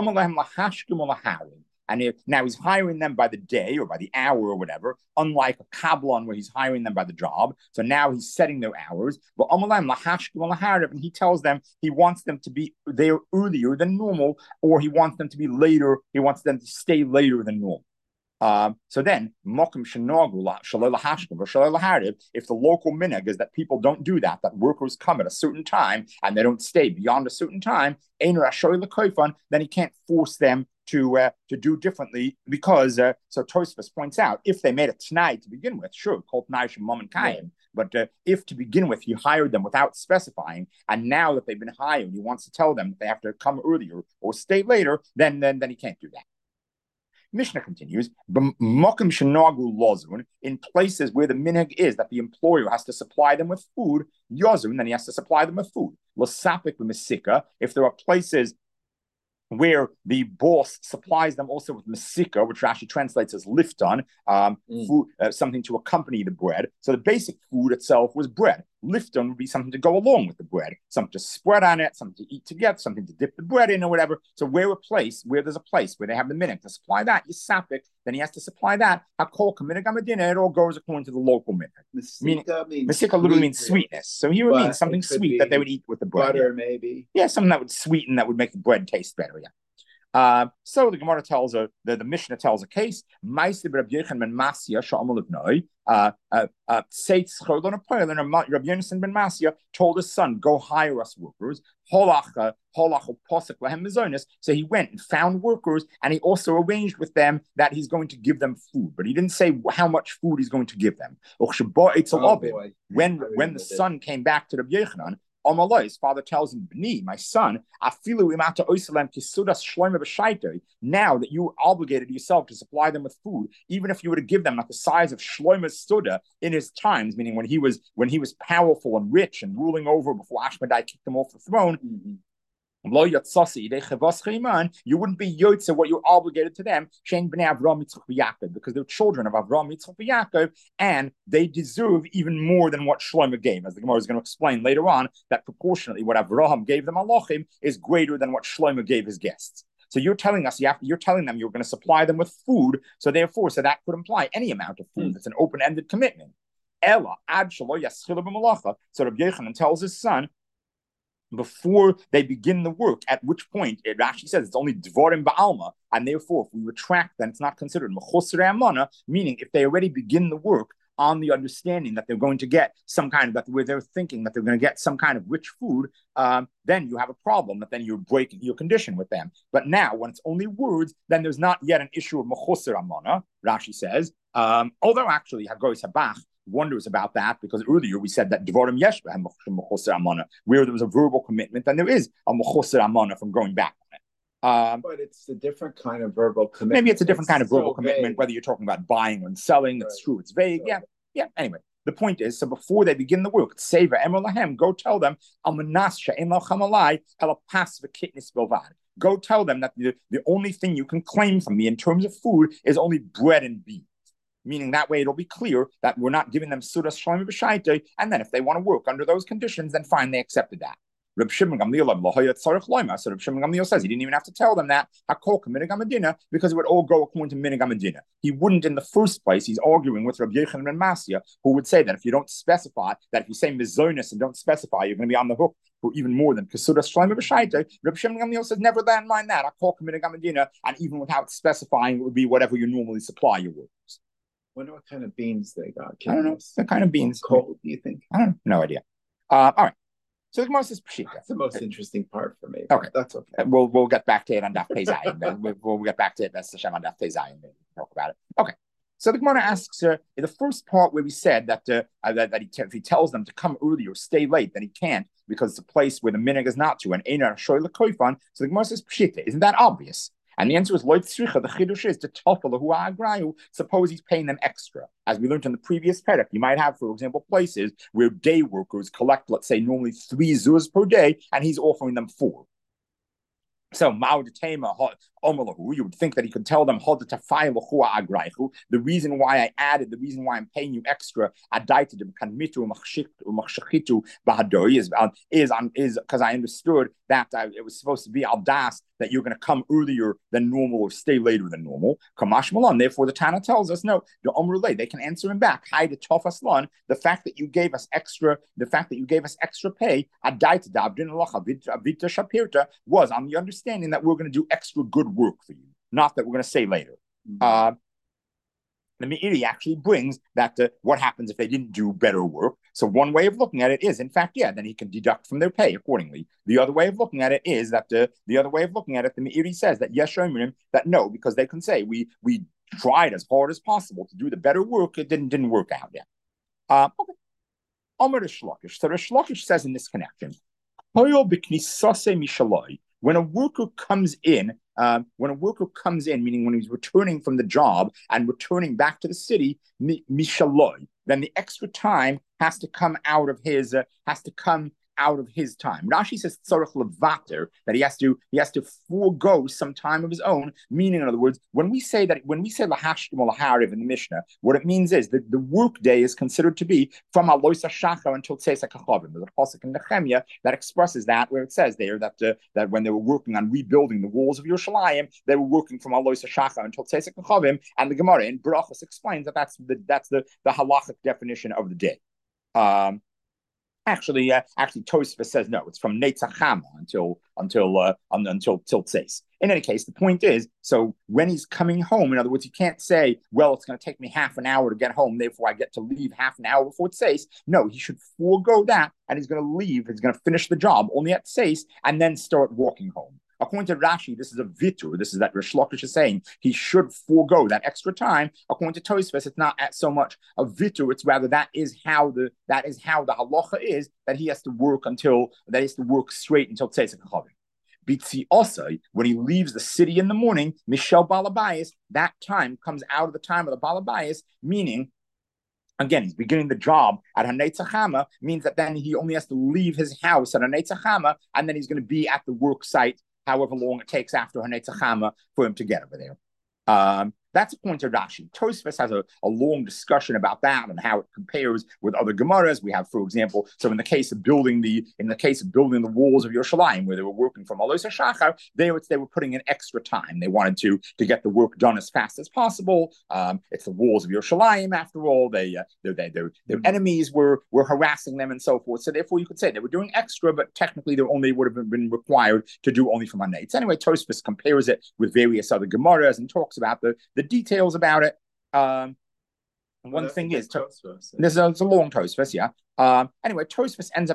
and now he's hiring them by the day or by the hour or whatever, unlike a kablon where he's hiring them by the job. So now he's setting their hours. And he tells them he wants them to be there earlier than normal, or he wants them to be later. He wants them to stay later than normal. So then, if the local minhag is that people don't do that workers come at a certain time and they don't stay beyond a certain time, then he can't force them to do differently, because so Tosfos points out, if they made a t'nai to begin with, sure, called t'nai shemam and kayim, but if to begin with he hired them without specifying, and now that they've been hired, he wants to tell them that they have to come earlier or stay later, then he can't do that. Mishnah continues, in places where the minhag is that the employer has to supply them with food, yozun, then he has to supply them with food. If there are places where the boss supplies them also with mesika, which Rashi translates as lifton, food, something to accompany the bread. So the basic food itself was bread. Lifton would be something to go along with the bread, something to spread on it, something to eat together, something to dip the bread in or whatever. So where there's a place where they have the minhag to supply that, Yisapik, then he has to supply that. Hakol kaminhag amadina, it all goes according to the local minhag. Mesika literally means sweetness. So here it means something sweet that they would eat with the bread. Butter, maybe. Yeah, something that would sweeten, that would make the bread taste better. Yeah. So the Gemara tells the Mishnah tells a case. Rabbi Yochanan ben Masya told his son, "Go hire us workers." So he went and found workers, and he also arranged with them that he's going to give them food, but he didn't say how much food he's going to give them. When the son came back to Rabbi Yochanan, his father tells him, Bni, my son, now that you obligated yourself to supply them with food, even if you were to give them like the size of Shloimo's Suda in his times, meaning when he was powerful and rich and ruling over before Ashmedai kicked him off the throne, you wouldn't be yotze what you're obligated to them, because they're children of Avraham, Yitzchak, and Yaakov, and they deserve even more than what Shlomo gave. As the Gemara is going to explain later on, that proportionately what Avraham gave them Alochim is greater than what Shlomo gave his guests. So you're telling us you're telling them you're going to supply them with food. So therefore, that could imply any amount of food. It's an open-ended commitment. Ella ad shelo yaschil b'malacha. So Rabbi Yochanan tells his son, before they begin the work, at which point it actually says it's only dvorim ba'alma, and therefore if we retract, then it's not considered mechusrei amana, meaning if they already begin the work on the understanding that they're going to get some kind of, where they're thinking that they're going to get some kind of rich food, then you have a problem, that then you're breaking your condition with them. But now, when it's only words, then there's not yet an issue of mechusrei amana, Rashi says, although actually Hagoyis Habach wonders about that, because earlier we said that Devarim Yeshba and Mechusar Amana, where there was a verbal commitment, and there is a Mechusar Amana from going back on it. But it's a different kind of verbal commitment. Maybe it's a different kind of verbal commitment, whether you're talking about buying and selling. It's true, it's vague. Yeah. Anyway, the point is, so before they begin the work, Seva Emer Lahem, go tell them, go tell them that the only thing you can claim from me in terms of food is only bread and beef. Meaning that way it'll be clear that we're not giving them Sudas Shlomo B'Shaita, and then if they want to work under those conditions, then fine, they accepted that. Reb Shimon Gamliel so Reb Shimon Gamliel says he didn't even have to tell them that because it would all go according to Minig Amadina. He wouldn't in the first place. He's arguing with Reb Yochanan ben Masya, who would say that if you don't specify, that if you say mizonis and don't specify, you're going to be on the hook for even more than Kesudas Shlomo B'Shaita. Reb Shimon Gamliel says never mind that. And even without specifying, it would be whatever you normally supply your workers. Wonder what kind of beans they got. I don't know. The kind of beans. Cold, do you think? I don't know. No idea. All right. So the Gemara says Pshita. That's the most interesting part for me. Okay, that's okay. We'll get back to it on Daf Pei Zayin. We'll get back to it. That's Hashem on Daf Pei Zayin. Talk about it. Okay. So the Gemara asks in the first part where we said that if he tells them to come early or stay late, then he can't because it's a place where the minig is not to, and Einar Shoy Lekoifan. So the Gemara says Pshita. Isn't that obvious? And the answer is Loit Tzricha. The Chidush is to Tofel Hu Agrayu. Suppose he's paying them extra, as we learned in the previous parak. You might have, for example, places where day workers collect, let's say, normally 3 zuz per day, and he's offering them 4. So you would think that he could tell them the reason why I added, the reason why I'm paying you extra, is because I understood that it was supposed to be al das, that you're going to come earlier than normal or stay later than normal. Kamash Malon. Therefore, the Tana tells us no. The Omrulay, they can answer him back. Hi, the Tofaslan. The fact that you gave us extra pay, was on the understanding that we're going to do extra good work for you, not that we're going to say later. The Meiri actually brings that what happens if they didn't do better work. So one way of looking at it is, in fact, then he can deduct from their pay accordingly. The other way of looking at it is that the Meiri says that Yeshomrim, that no, because they can say we tried as hard as possible to do the better work, it didn't work out yet. Okay. Omer Shlokish. So Rish Lakish says in this connection, when a worker comes in, meaning when he's returning from the job and returning back to the city, mishaloi, then the extra time has to come out of his time. Rashi says tzarich levater, that he has to forego some time of his own. Meaning, in other words, when we say lahashkim or lahariv in the Mishnah, what it means is that the work day is considered to be from alois hashachar until tzeis hakachavim. There's a pasuk in Nehemiah that expresses that, where it says there that when they were working on rebuilding the walls of Yerushalayim, they were working from alois hashachar until tzeis hakachavim. And the Gemara in Brachos explains that that's the halachic definition of the day. Actually, Tosfos says no. It's from Netzach Chama until Tzeis. In any case, the point is, so when he's coming home, in other words, he can't say, well, it's going to take me half an hour to get home, therefore I get to leave half an hour before Tzeis. No, he should forego that, and he's going to leave. He's going to finish the job only at Tzeis, and then start walking home. According to Rashi, this is a vitur. This is that Rish Lakish is saying he should forego that extra time. According to Tosfos, it's not so much a vitur. It's rather that is how the halacha is, that he has to work straight until Tzeis HaKachavim. Bitzi also, when he leaves the city in the morning, Mishel Balabayas, that time comes out of the time of the Balabayas, meaning, again, he's beginning the job at Hanetzach Chama, means that then he only has to leave his house at Hanetzach Chama, and then he's going to be at the work site however long it takes after Hanetzach Chama for him to get over there. That's a point of Rashi. Tosfos has a long discussion about that and how it compares with other Gemaras. We have, for example, so in the case of building the walls of Yerushalayim, where they were working from Alois HaShachar, they were putting in extra time. They wanted to get the work done as fast as possible. It's the walls of Yerushalayim, after all. Their enemies were harassing them and so forth. So therefore, you could say they were doing extra, but technically they would have been required to do only from Hanetz. Anyway, Tosfos compares it with various other Gemaras and talks about the details about it. One thing is, there's a long Tosfos, yeah. Anyway, Tosfos ends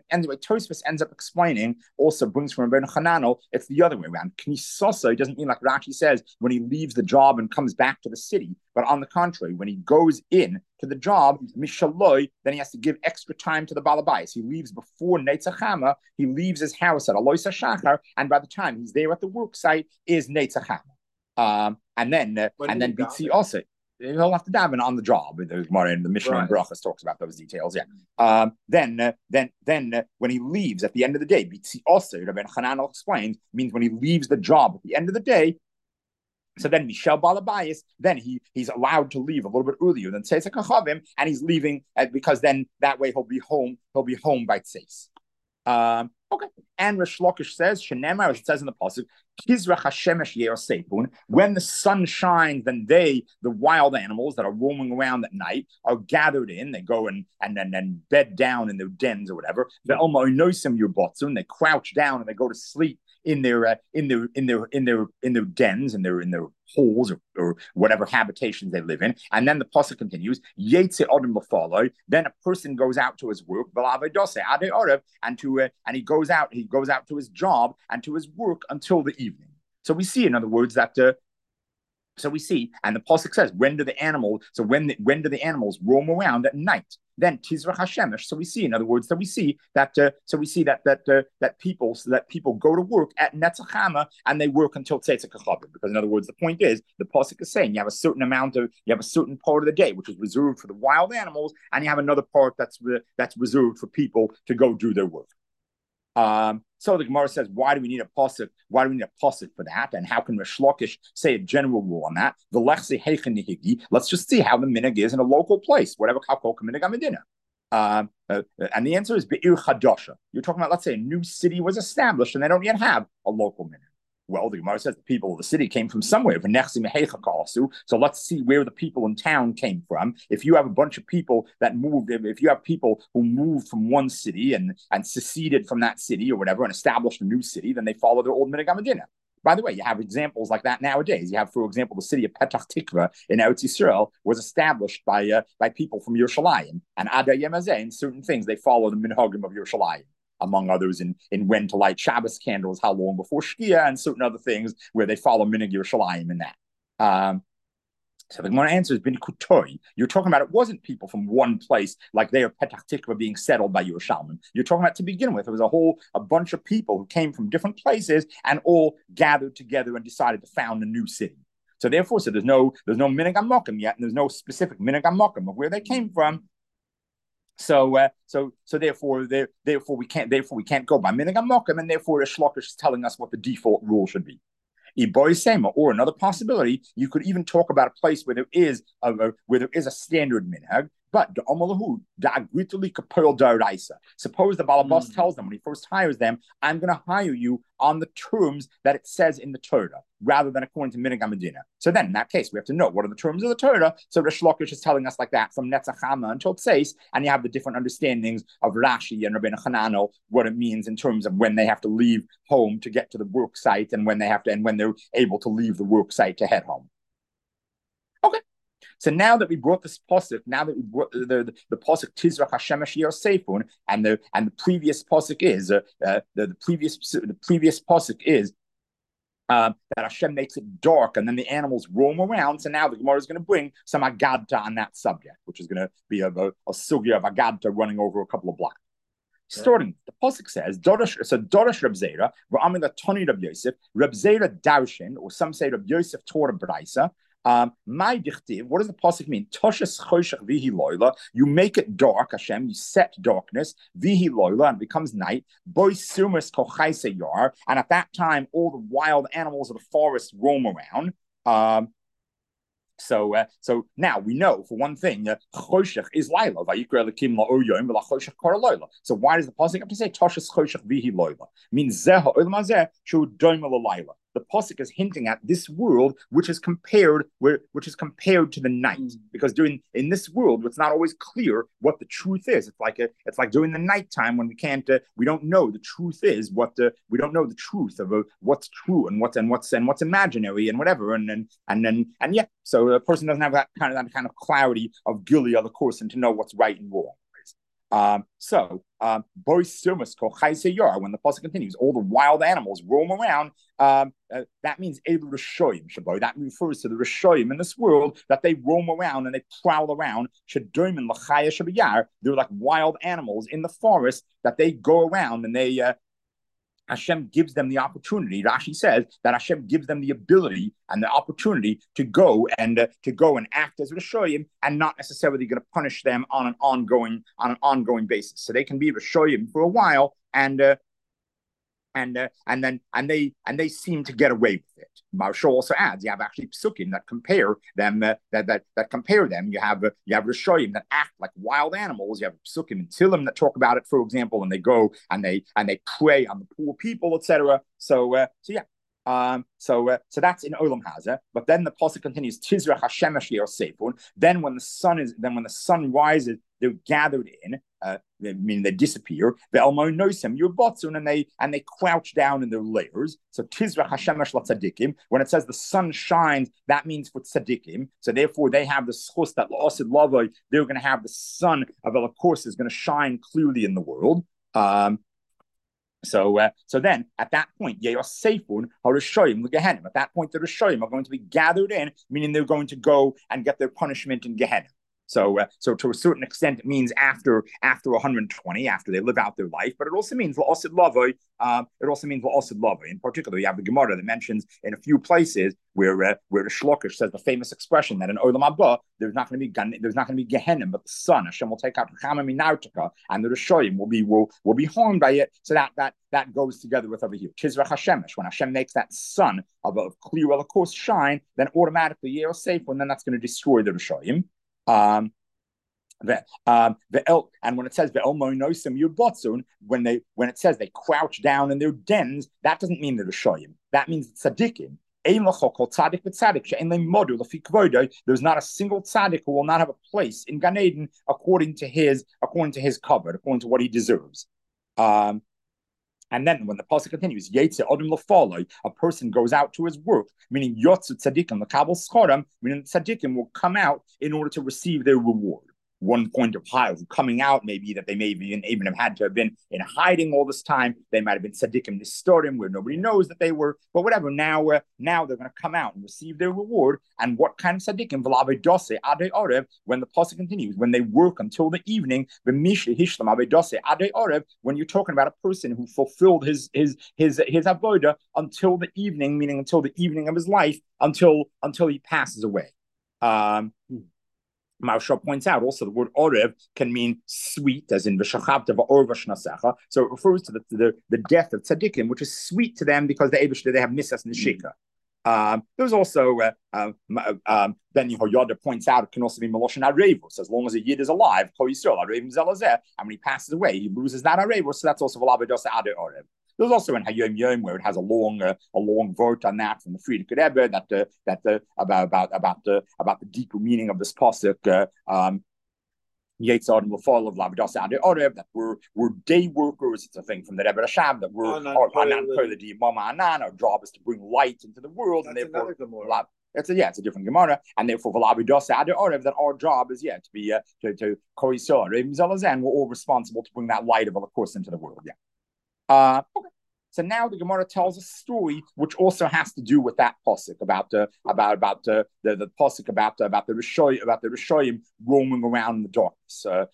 up explaining, also brings from Rabbeinu Hananel, it's the other way around. Knisoso doesn't mean like Rashi says when he leaves the job and comes back to the city, but on the contrary, when he goes in to the job, Mishaloi, then he has to give extra time to the Balabais. He leaves before Netzach Chama, he leaves his house at Alois HaShachar, and by the time he's there at the work site is Netzach Chama. And then Bitzi also, he'll have to daven on the job. The Gemara in the Mishnah and Brachos talks about those details. Yeah. Then when he leaves at the end of the day, Bitzi also, Rabbeinu Hananel explains, means when he leaves the job at the end of the day. So then Mishel Balabayas, then he's allowed to leave a little bit earlier than Tzeis HaKachavim, and he's leaving because then that way he'll be home by Tzeis. Okay. And Rish Lakish says, Shenemar, as it says in the pasuk, Kizrach Hashemesh Yeosepun. When the sun shines, then they, the wild animals that are roaming around at night, are gathered in. They go and bed down in their dens or whatever. The Elma Oinosim Yurbotzun. They crouch down and they go to sleep in their dens, in their holes or whatever habitations they live in. And then the pasuk continues, Yetze Adam Lafaloi. Then a person goes out to his work, and he goes out to his job and to his work until the evening. So we see, in other words, that so we see, and the pasuk says, when do the animals roam around at night? Then Tizrach Hashemesh. So we see, in other words, that people go to work at Netzachama and they work until Tzetzach HaChavim. Because in other words, the point is, the pasuk is saying you have a certain part of the day which is reserved for the wild animals, and you have another part that's reserved for people to go do their work. So the Gemara says, why do we need a pasuk? Why do we need a pasuk for that? And how can Rish Lakish say a general rule on that? Let's just see how the minhag is in a local place, whatever kapol minhag amedina. And the answer is be'ir chadasha. You're talking about, let's say, a new city was established and they don't yet have a local minhag. Well, the Gemara says the people of the city came from somewhere. So let's see where the people in town came from. If you have a bunch of people that moved, if you have people who moved from one city and seceded from that city or whatever and established a new city, then they follow their old minhag hamedina. By the way, you have examples like that nowadays. You have, for example, the city of Petach Tikva in Eretz Yisrael was established by people from Yerushalayim, and Ada Yemazeh, in certain things, they follow the minhagim of Yerushalayim. Among others, in when to light Shabbos candles, how long before Shkia, and certain other things where they follow Minhag Yerushalayim in that. So the Gemara answer has been Kutoi. You're talking about it wasn't people from one place like they are Petach Tikva being settled by Yerushalmi. You're talking about, to begin with, it was a bunch of people who came from different places and all gathered together and decided to found a new city. So therefore, there's no Minhag HaMokim yet, and there's no specific Minhag HaMokim of where they came from. So therefore we can't go by minhag hamokim, and therefore the Shlokish is telling us what the default rule should be. Or another possibility, you could even talk about a place where there is a standard minhag, but suppose the balabas tells them when he first hires them, I'm going to hire you on the terms that it says in the Torah, rather than according to minhag hamedina. So then, in that case, we have to know what are the terms of the Torah. So Rish Lakish is telling us like that from Netzachama until Tzeis, and you have the different understandings of Rashi and Rabbeinu Hananel, what it means in terms of when they have to leave home to get to the work site, and when they're able to leave the work site to head home. Okay. So now that we brought this pasuk, now that we brought the pasuk Tizrach Hashemesh Yeosepun, and the previous pasuk is the previous pasuk is that Hashem makes it dark and then the animals roam around. So now the Gemara is going to bring some agadta on that subject, which is going to be a sugya of agadta running over a couple of blocks. Starting, the pasuk says, Dorash Reb Zera, Ra'amila Tani Reb Yosef, Reb Zera Darshin, or some say Reb Yosef taught a Braisa. My dichtiv, what does the pasuk mean? Toshes choshech vihi loila. You make it dark, Hashem. You set darkness vihi loila, and it becomes night. Boy sumas kochaise yar, and at that time, all the wild animals of the forest roam around. So now we know, for one thing, choshech is laila. Vayikra lekim la'oyim v'lachoshech kor loila. So why does the pasuk have to say toshes choshech vihi loila? Means zeh ha'olam hazeh shu doim la'laila. The pasuk is hinting at this world, which is compared to the night, because in this world, it's not always clear what the truth is. It's like during the nighttime when we don't know the truth is we don't know the truth of what's true and what's imaginary and whatever, and yeah, so a person doesn't have that kind of clarity of Gilead, of course, and to know what's right and wrong. When the pasuk continues, all the wild animals roam around. That means Elu Rishoyim, Shaboy. That refers to the Rishoyim in this world, that they roam around and they prowl around. Shadoim Lachaya Shabiyar. They're like wild animals in the forest that they go around, and they Hashem gives them the opportunity. Rashi says that Hashem gives them the ability and the opportunity to go and act as Rishoyim, and not necessarily going to punish them on an ongoing basis. So they can be Rishoyim for a while, and and they seem to get away with it. Maharsha also adds you have actually psukim that compare them that compare them. You have Rishoyim that act like wild animals. You have psukim and Tilim that talk about it, for example, and they go and they prey on the poor people, etc. So yeah. So that's in Olam Haza, but then the pasuk continues. Tizrach Hashemesh Seifun. Then when the sun rises, they're gathered in. Meaning they disappear. The Elmo Nosem Yurbotzun, and they crouch down in their layers. So Tizrach Hashemesh LaTzadikim. When it says the sun shines, that means for tzadikim. So therefore, they have the schus that La'asid Lavoi. They're going to have the sun of Elokus is going to shine clearly in the world. So then at that point, Seifun Harushoyim Gehenim. At that point, the Rishoyim are going to be gathered in, meaning they're going to go and get their punishment in Gehenna. So to a certain extent, it means after 120, after they live out their life, but it also means la'asid lavoi. It also means la'asid lavoi. In particular, you have the Gemara that mentions in a few places where the Shlokish says the famous expression that in Olam Haba there's not going to be Gehenim, but the sun Hashem will take out Chama Minautica, and the Rishoyim will be harmed by it. So that goes together with over here. Tizrach Hashemesh, when Hashem makes that sun of clear, of course, shine, then automatically Yeo safe, and then that's going to destroy the Rishoyim. And when it says when it says they crouch down in their dens, that doesn't mean they're Rishoyim. That means tzaddikim. There's not a single tzaddik who will not have a place in Gan Eden according to his cover, according to what he deserves. And then when the pasuk continues, a person goes out to his work, meaning Yotzu Tzadikim, the Kabul Schoram, meaning Tzadikim will come out in order to receive their reward. One point of coming out may be that they may even have had to have been in hiding all this time. They might have been tzaddikim nistorim, where nobody knows that they were, but whatever. Now they're going to come out and receive their reward. And what kind of tzaddikim? V'lavedose ade orev. When the pasuk continues, when they work until the evening, v'mishli hishlam avedose ade orev. When you're talking about a person who fulfilled his avoda until the evening, meaning until the evening of his life, until he passes away. Maharsha points out also the word orev can mean sweet, as in v'shachavta v'or v'shnasecha. So it refers to the death of tzaddikim, which is sweet to them because they have misas neshika. There's also Ben Yehoyada points out it can also be Meloshin Arevus. As long as a Yid is alive, Kol Yisrael Arevim Zelazeh, and when he passes away, he loses that Arevus. So that's also Valavedosa Ade Orev. There's also in Hayom Yom where it has a long vote on that from the Frierdiker Rebbe about the deeper meaning of this pasuk. Yetzad and Lafal of Lavdasa Ade Orev, that we're day workers. It's a thing from the Rebbe Rashab that we're our job is to bring light into the world. That's, and therefore it's a different Gemara, and therefore that our job is to be to Koisor Zalazan. We're all responsible to bring that light of course into the world. Okay. So now the Gemara tells a story which also has to do with that pasuk about the pasuk about the Rishoyim roaming around in the darkness. So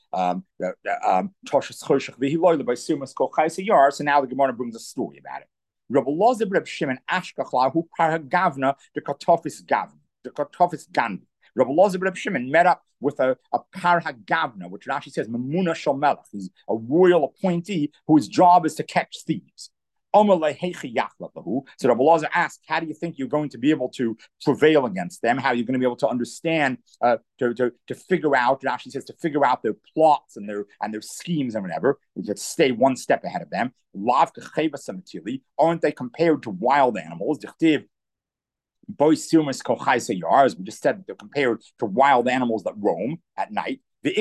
now the Gemara brings a story about it. Rabbi Lozer Reb Shimon Ashkachlahu Paragavna the Katofis Gandhi. Rabbi Lozer Reb Shimon met up with a Paragavna, which Rashi says Mamuna Shel Melech. He's a royal appointee whose job is to catch thieves. So Rabbi Lozer asked, how do you think you're going to be able to prevail against them? How are you going to be able to understand, to figure out, Rashi says, to figure out their plots and their schemes and whatever, to stay one step ahead of them. Aren't they compared to wild animals? We just said that they're compared to wild animals that roam at night.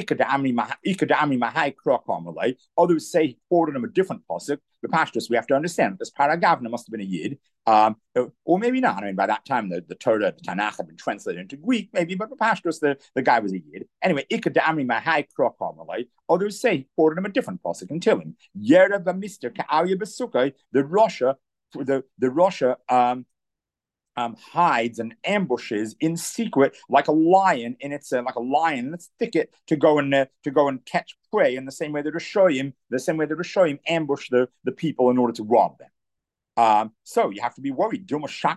Others say he quoted him a different pasuk. The Pashtus, we have to understand this Paragavna must have been a Yid, or maybe not. I mean, by that time the Torah, the Tanakh had been translated into Greek, maybe, but the Pashtus, the guy was a Yid. Anyway, others say he quoted him a different pasuk and tell him the Russia hides and ambushes in secret like a lion in its thicket to go and catch prey in the same way that Rishoyim ambush the people in order to rob them. So you have to be worried.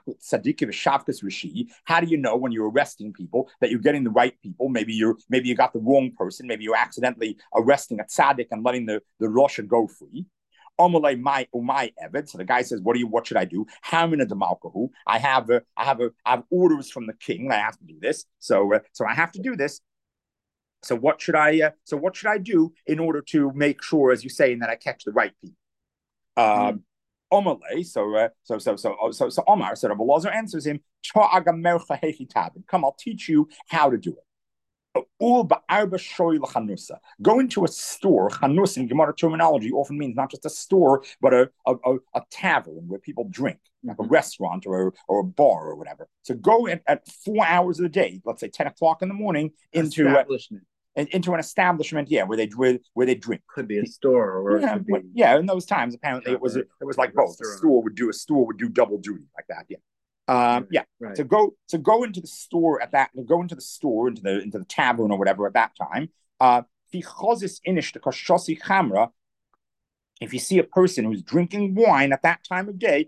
How do you know when you're arresting people that you're getting the right people? Maybe you got the wrong person. Maybe you're accidentally arresting a tzaddik and letting the Russia go free. my Evid. So the guy says, what should I do? Hamina de Malkahu. I have orders from the king that I have to do this. So I have to do this. So what should I do in order to make sure, as you say, that I catch the right people? Omalei, so Omar said, Rabbi Lazar answers him, come, I'll teach you how to do it. Go into a store. Chanus in Gemara terminology often means not just a store, but a tavern where people drink, like a restaurant or a bar or whatever. So go at 4 hours of the day, let's say 10 o'clock in the morning, into an establishment, where they drink. Could be a store, or in those times apparently it was like both. A store would do double duty like that. Right. So go into the store into the tavern or whatever at that time. If you see a person who's drinking wine at that time of day,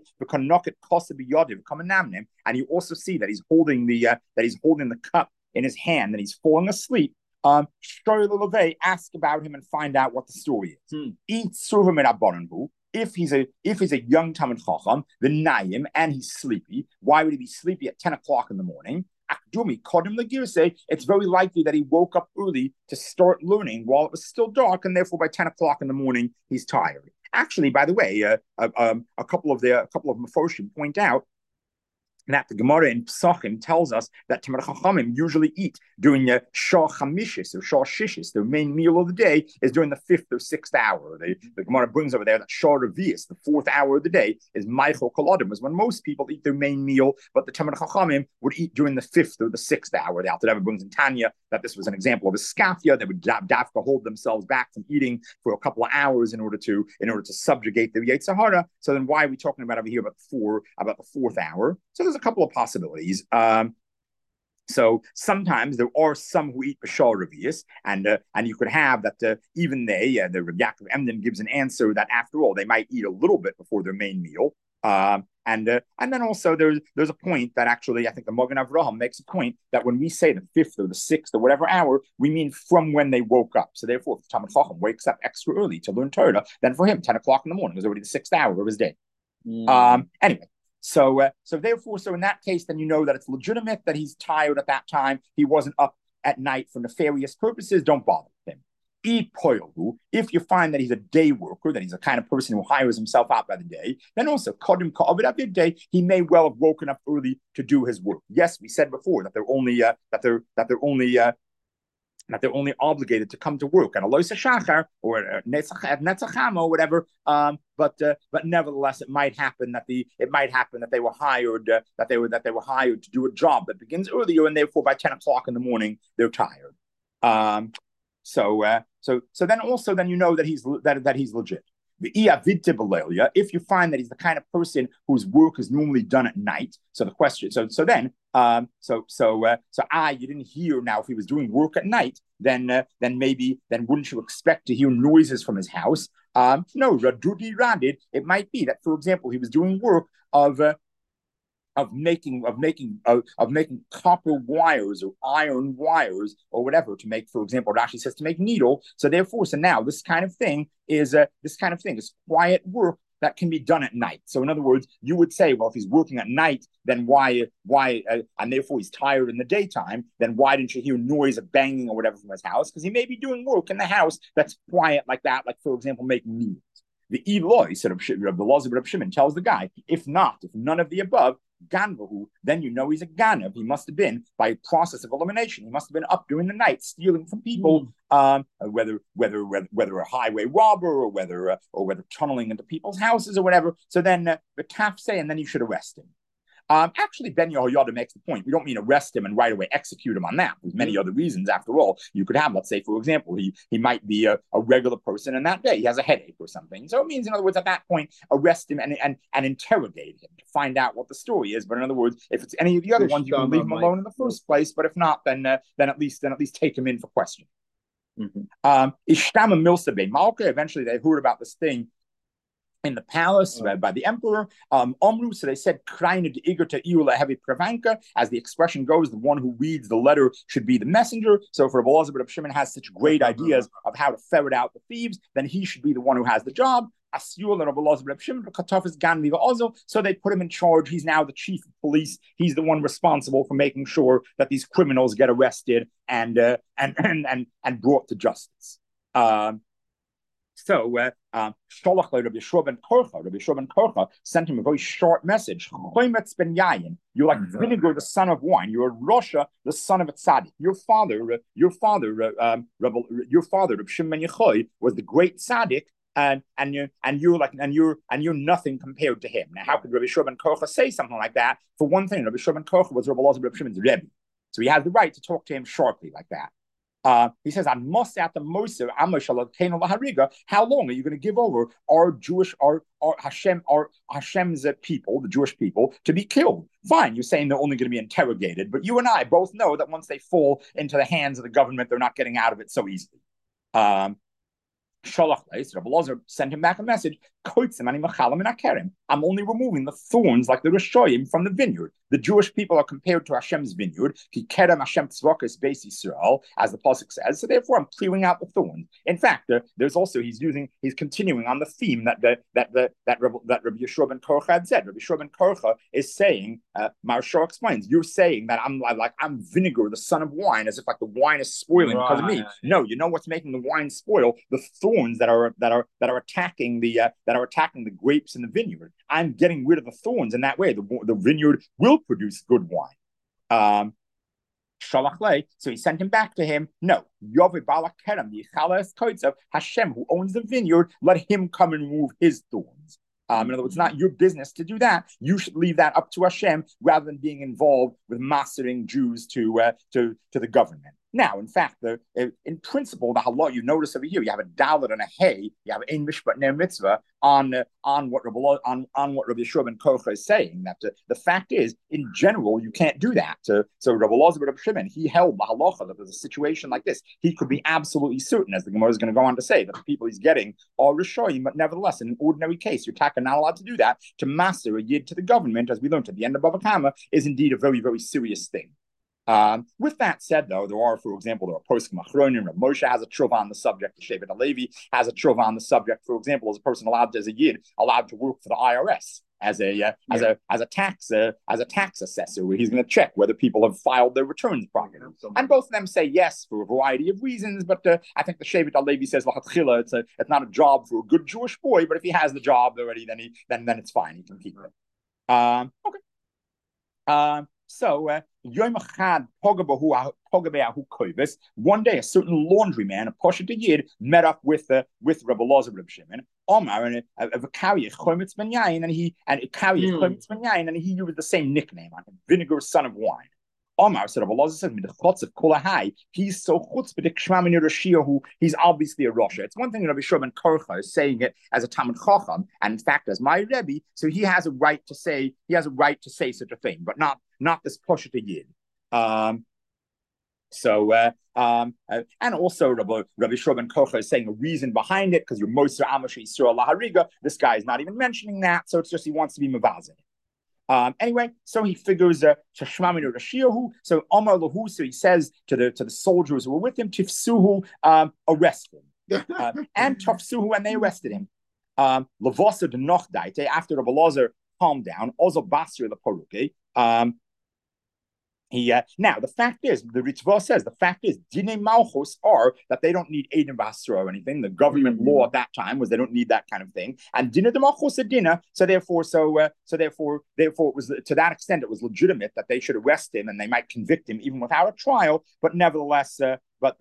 and you also see that he's holding the cup in his hand and he's falling asleep, ask about him and find out what the story is. If he's a young Talmid Chacham, the Naim, and he's sleepy, why would he be sleepy at 10 o'clock in the morning? It's very likely that he woke up early to start learning while it was still dark, and therefore by 10 o'clock in the morning he's tired. Actually, by the way, a couple of Mefoshim point out that the Gemara in Pesachim tells us that Talmid Chachamim usually eat during Shah Chamishis or Shah Shishis. Their main meal of the day is during the 5th or 6th hour. The Gemara brings over there that Shah Revius, the 4th hour of the day, is Maichel Koladim, is when most people eat their main meal, but the Talmid Chachamim would eat during the 5th or the 6th hour. The Alter Rebbe brings in Tanya that this was an example of a skafia. They would dafka hold themselves back from eating for a couple of hours in order to subjugate the Yetzer Hara. So then why are we talking about over here about the 4th hour? So there's a couple of possibilities. So sometimes there are some who eat b'shal revius, and you could have that even the Rabbi Yaakov Emden gives an answer that after all they might eat a little bit before their main meal. And then also there's a point that actually I think the Magen Avraham makes a point that when we say the 5th or the 6th or whatever hour, we mean from when they woke up. So therefore, if the Talmid Chacham wakes up extra early to learn Torah, then for him 10 o'clock in the morning is already the 6th hour of his day. Anyway. So in that case, then you know that it's legitimate that he's tired at that time. He wasn't up at night for nefarious purposes. Don't bother with him. If you find that he's a day worker, that he's a kind of person who hires himself out by the day, then also kodim ka'avid avid day, he may well have woken up early to do his work. Yes, we said before that they're only obligated to come to work at a loisa shachar or at netzacham or whatever. But nevertheless, it might happen that they were hired to do a job that begins earlier, and therefore by 10 o'clock in the morning they're tired. So then you know that he's legit. If you find that he's the kind of person whose work is normally done at night, so the question, you didn't hear now if he was doing work at night, then wouldn't you expect to hear noises from his house? No, Radudi Radid, it might be that, for example, he was doing work of making copper wires or iron wires or whatever to make, for example, Rashi says to make needle. So now this kind of thing is quiet work that can be done at night. So in other words, you would say, well, if he's working at night, then why, and therefore he's tired in the daytime, then why didn't you hear noise of banging or whatever from his house? Because he may be doing work in the house that's quiet like that, like, for example, making needles. The Eloi, said Rabbi Elazar Reb Shimon, tells the guy, if none of the above, Ganvahu, then you know he's a Ganav. He must have been, by a process of elimination, he must have been up during the night stealing from people, whether a highway robber or whether tunneling into people's houses or whatever. So then the Taf say, and then you should arrest him. Actually, Ben Yehoyada makes the point. We don't mean arrest him and right away execute him on that. There's many other reasons. After all, you could have, let's say, for example, he might be a regular person, and that day he has a headache or something. So it means, in other words, at that point, arrest him and interrogate him to find out what the story is. But in other words, if it's any of the other ones, you can leave him alone in the first place. But if not, then at least take him in for questioning. Ishtama Milsa Bey Malka. Eventually, they heard about this thing in the palace by the emperor. Omru, so they said, heavy pravanka. As the expression goes, the one who reads the letter should be the messenger. So if Rabbi Elazar Reb Shimon has such great ideas of how to ferret out the thieves, then he should be the one who has the job. So they put him in charge. He's now the chief of police. He's the one responsible for making sure that these criminals get arrested and brought to justice. So Sholach Rabbi Yeshua ben Korcha sent him a very short message. You're like vinegar, the son of wine. You're Rasha, the son of a tzaddik. Your father, Reb Shimon Yochai, was the great tzaddik, and you're nothing compared to him. Now, how could Rabbi Yeshua ben Korcha say something like that? For one thing, Rabbi Yeshua ben Korcha was Rabbi Elazar ben Shimon's Rebbe, so he has the right to talk to him sharply like that. He says, how long are you going to give over our Hashem's people, the Jewish people, to be killed? Fine, you're saying they're only going to be interrogated, but you and I both know that once they fall into the hands of the government, they're not getting out of it so easily. Rabbi Elazar sent him back a message. I'm only removing the thorns like the Rishoyim from the vineyard. The Jewish people are compared to Hashem's vineyard. He kerem Hashem tzvakas beis Yisrael, as the pasuk says. So therefore, I'm clearing out the thorns. In fact, there's also he's continuing on the theme that Rabbi Yeshua ben Korcha had said. Rabbi Yeshua ben Korcha is saying, Maharsha explains, you're saying that I'm vinegar, the son of wine, as if like the wine is spoiling because of me. No, you know what's making the wine spoil? The thorns that are attacking the grapes in the vineyard. I'm getting rid of the thorns, and that way the vineyard will produce good wine. So he sent him back to him. No, Hashem, who owns the vineyard, let him come and remove his thorns. In other words, it's not your business to do that. You should leave that up to Hashem rather than being involved with mastering Jews to the government. Now, in fact, in principle, the halach, you notice over here, you have a dalet and a hey, you have ein mishpat ner mitzvah on what Rabbi Yeshua ben Korcha is saying. That the fact is, in general, you can't do that. So Rabbi Elazar ben Shimon, he held the halacha that there's a situation like this. He could be absolutely certain, as the Gemara is going to go on to say, that the people he's getting are Rishoyim, but nevertheless, in an ordinary case, you're not allowed to do that. To master a yid to the government, as we learned at the end of Bava Kama, is indeed a very, very serious thing. With that said, though, there are poskim achronim. Moshe has a tshuva on the subject. The Shevet HaLevi has a tshuva on the subject. For example, as a person as a yid allowed to work for the IRS as a tax assessor, where he's going to check whether people have filed their returns properly. And both of them say yes for a variety of reasons. But I think the Shevet HaLevi says it's not a job for a good Jewish boy. But if he has the job already, then it's fine. He can keep it. Okay. So one day, a certain laundryman, a Poshet Yid, met up with Rabbi Elazar ben Shimon. Omar and he used the same nickname on him, Vinegar, son of wine. Omar said, Rabbi Elazar says, he's so chutzpah, he's obviously a Rasha. It's one thing Rabbi Yeshua ben Korcha is saying it as a Talmid Chacham, and in fact as my Rebbe, so he has a right to say such a thing, but not this Poshet Yid. And also Rabbi Yeshua ben Korcha is saying a reason behind it, because you're Moser Amash Yisrael Lahariga. This guy is not even mentioning that, so it's just he wants to be Mavazin. Anyway, so he figures So Omar Lahu, so he says to the soldiers who were with him, Tifsuhu, arrest him. And Tafsuhu, and they arrested him. Lavosa de Nochdaite, after Rabbi Elazar calmed down, also Basir the Paruke. Now the fact is, the Ritva says, Dinei Malchus are that they don't need Eidim Basra or anything. The government law at that time was they don't need that kind of thing. And Dinei de Malchus Adina, so therefore it was, to that extent it was legitimate that they should arrest him and they might convict him even without a trial. But nevertheless, the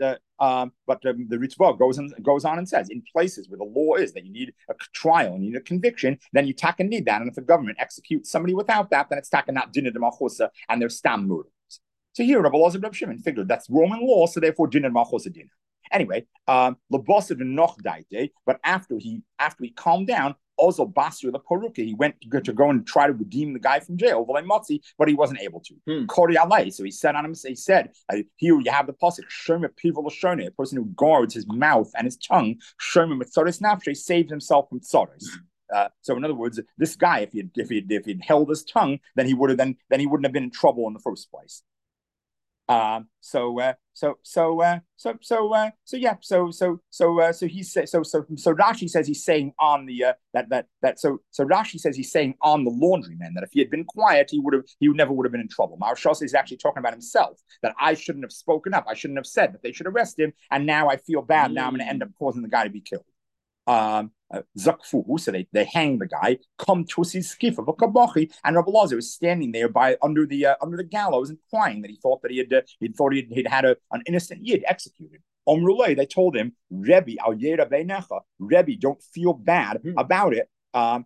Ritva goes on and says, in places where the law is that you need a trial and you need a conviction, then you taka need that. And if the government executes somebody without that, then it's taka not Dinei de Malchus and they're stam murder. So here, Rabbi Elazar ben Shimon figured that's Roman law, so therefore Din and Malchus Din. Anyway, Lebosad and Nochdaite, but after he calmed down, also Basra the Paruka, he went to go and try to redeem the guy from jail, but he wasn't able to. Kori alay, so he said on him, here you have the pasuk, Shomer Pivel Shone, a person who guards his mouth and his tongue, Shomer Mitzaris Nafshe, saves himself from tzaris. So in other words, this guy, if he'd held his tongue, then he wouldn't have been in trouble in the first place. Rashi says he's saying on the so Rashi says he's saying on the laundryman that if he had been quiet, he never would have been in trouble. Maharshal is actually talking about himself, that I shouldn't have spoken up, I shouldn't have said that they should arrest him, and now I feel bad. Now I'm going to end up causing the guy to be killed. Zakfuhu, so they hang the guy. Come to his skif of a kabachi, and Rabbi Lazar was standing there under the gallows and crying that he thought that he'd had an innocent yid executed. Omrulay, they told him, Rebbe, al yera beinecha, Rebbe, don't feel bad about it.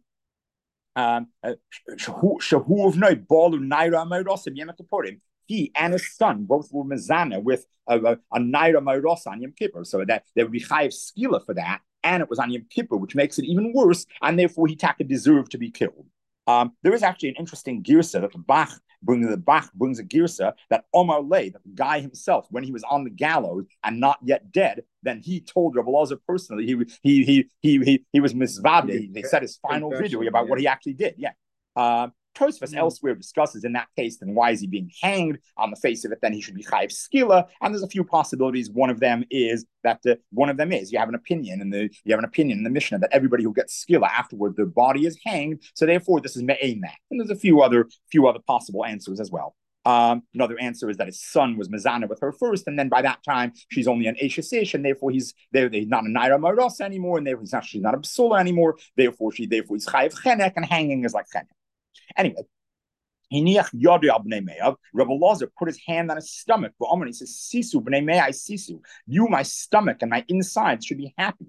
He and his son both were mezana with a naira meiros on Yom Kippur, so that there would be chayiv skila for that, and it was on Yom Kippur, which makes it even worse, and therefore he deserved to be killed. There is actually an interesting girsa that the Bach brings a girsa that Omar Lay, that the guy himself, when he was on the gallows and not yet dead, then he told Rabbi Lazar personally he was mizvade. They said his final video about what he actually did. Yeah. Tosfos elsewhere discusses in that case, then why is he being hanged? On the face of it, then he should be chayiv skila. And there's a few possibilities. One of them is you have an opinion in the Mishnah that everybody who gets skila afterward, their body is hanged. So therefore, this is me'ein that. And there's a few other possible answers as well. Another answer is that his son was mezana with her first, and then by that time she's only an eshes, and therefore he's not a naira maros anymore, and therefore she's not a psula anymore. Therefore he's chayiv chenek, and hanging is like chenek. Anyway, Rabbi Lazar put his hand on his stomach. He says, Sisu, b'nei me'ai sisu. You, my stomach and my insides should be happy.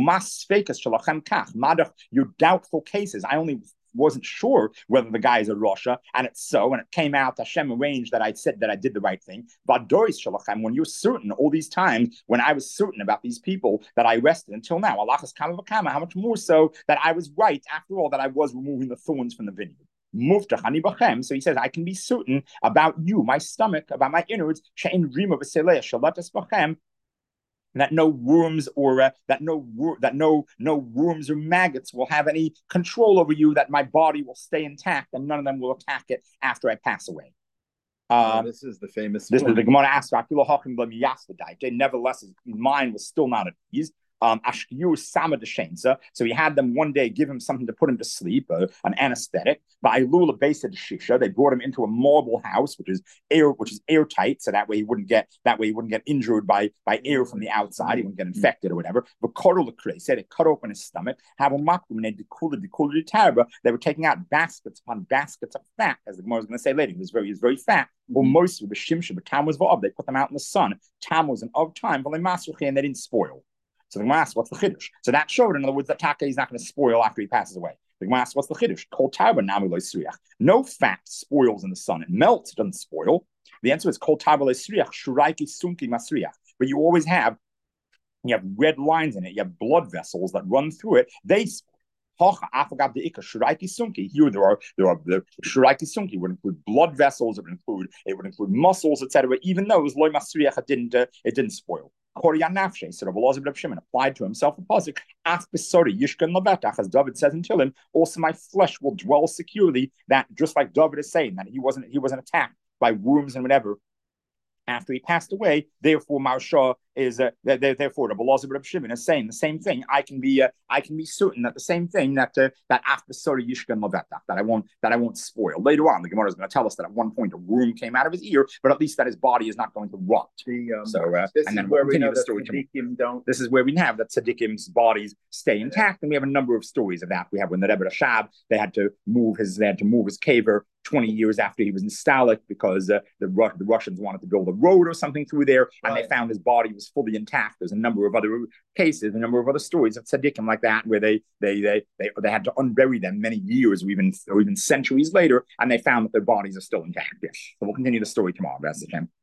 Your doubtful cases. I only wasn't sure whether the guy is a Rasha, and it's so, and it came out, Hashem arranged that I said that I did the right thing. When you're certain, all these times, when I was certain about these people that I arrested until now, how much more so that I was right, after all, that I was removing the thorns from the vineyard. So he says, I can be certain about you, my stomach, about my innards, that no worms or no worms or maggots will have any control over you, that my body will stay intact and none of them will attack it after I pass away. This is the famous. This is the Gemara asks, nevertheless, his mind was still not at ease. So he had them one day give him something to put him to sleep, an anesthetic. They brought him into a marble house, which is airtight, so that way he wouldn't get injured by air from the outside. He wouldn't get infected or whatever. But said it cut open his stomach. They were taking out baskets upon baskets of fat, as the Gemara is going to say later. He was very fat. Well, most of the shimshim, but Tammuz v'Av, they put them out in the sun. Tammuz and of time, and they didn't spoil. So the Gemara asks, what's the chiddush? So that showed, in other words, that Taka is not going to spoil after he passes away. The Gemara asks, what's the chiddush? Kol tarba nami lo yisriach. No fat spoils in the sun. It melts, it doesn't spoil. The answer is kol tarba lo yisriach, shuraiki sunki masriach. But you always have red lines in it. You have blood vessels that run through it. They spoil. Here there are the shuraiki sunki would include blood vessels, it would include muscles, etc. Even those loy masriach it didn't spoil. Koryan nafshe, so Rabbi Elazar ben Shimon applied to himself a pasuk. Af besori yishkan levetach, as David says in Tehillim, also my flesh will dwell securely. That just like David is saying that he wasn't attacked by worms and whatever after he passed away. Therefore, Marsha is therefore Rabbi Elazar ben Shimon is saying the same thing. I can be certain that the same thing that after Sori Yishkan Levetach, that I won't spoil. Later on, the Gemara is going to tell us that at one point a worm came out of his ear, but at least that his body is not going to rot. And then we'll continue the story. This is where we have that Tzadikim's bodies stay intact, and we have a number of stories of that. We have when the Rebbe Rashab, they had to move his caver 20 years after he was in Stalik because the Russians wanted to build a road or something through there, and they found his body was fully intact. There's a number of other cases, a number of other stories of tzaddikim like that, where they had to unbury them many years or even centuries later, and they found that their bodies are still intact. Yes. So we'll continue the story tomorrow. That's the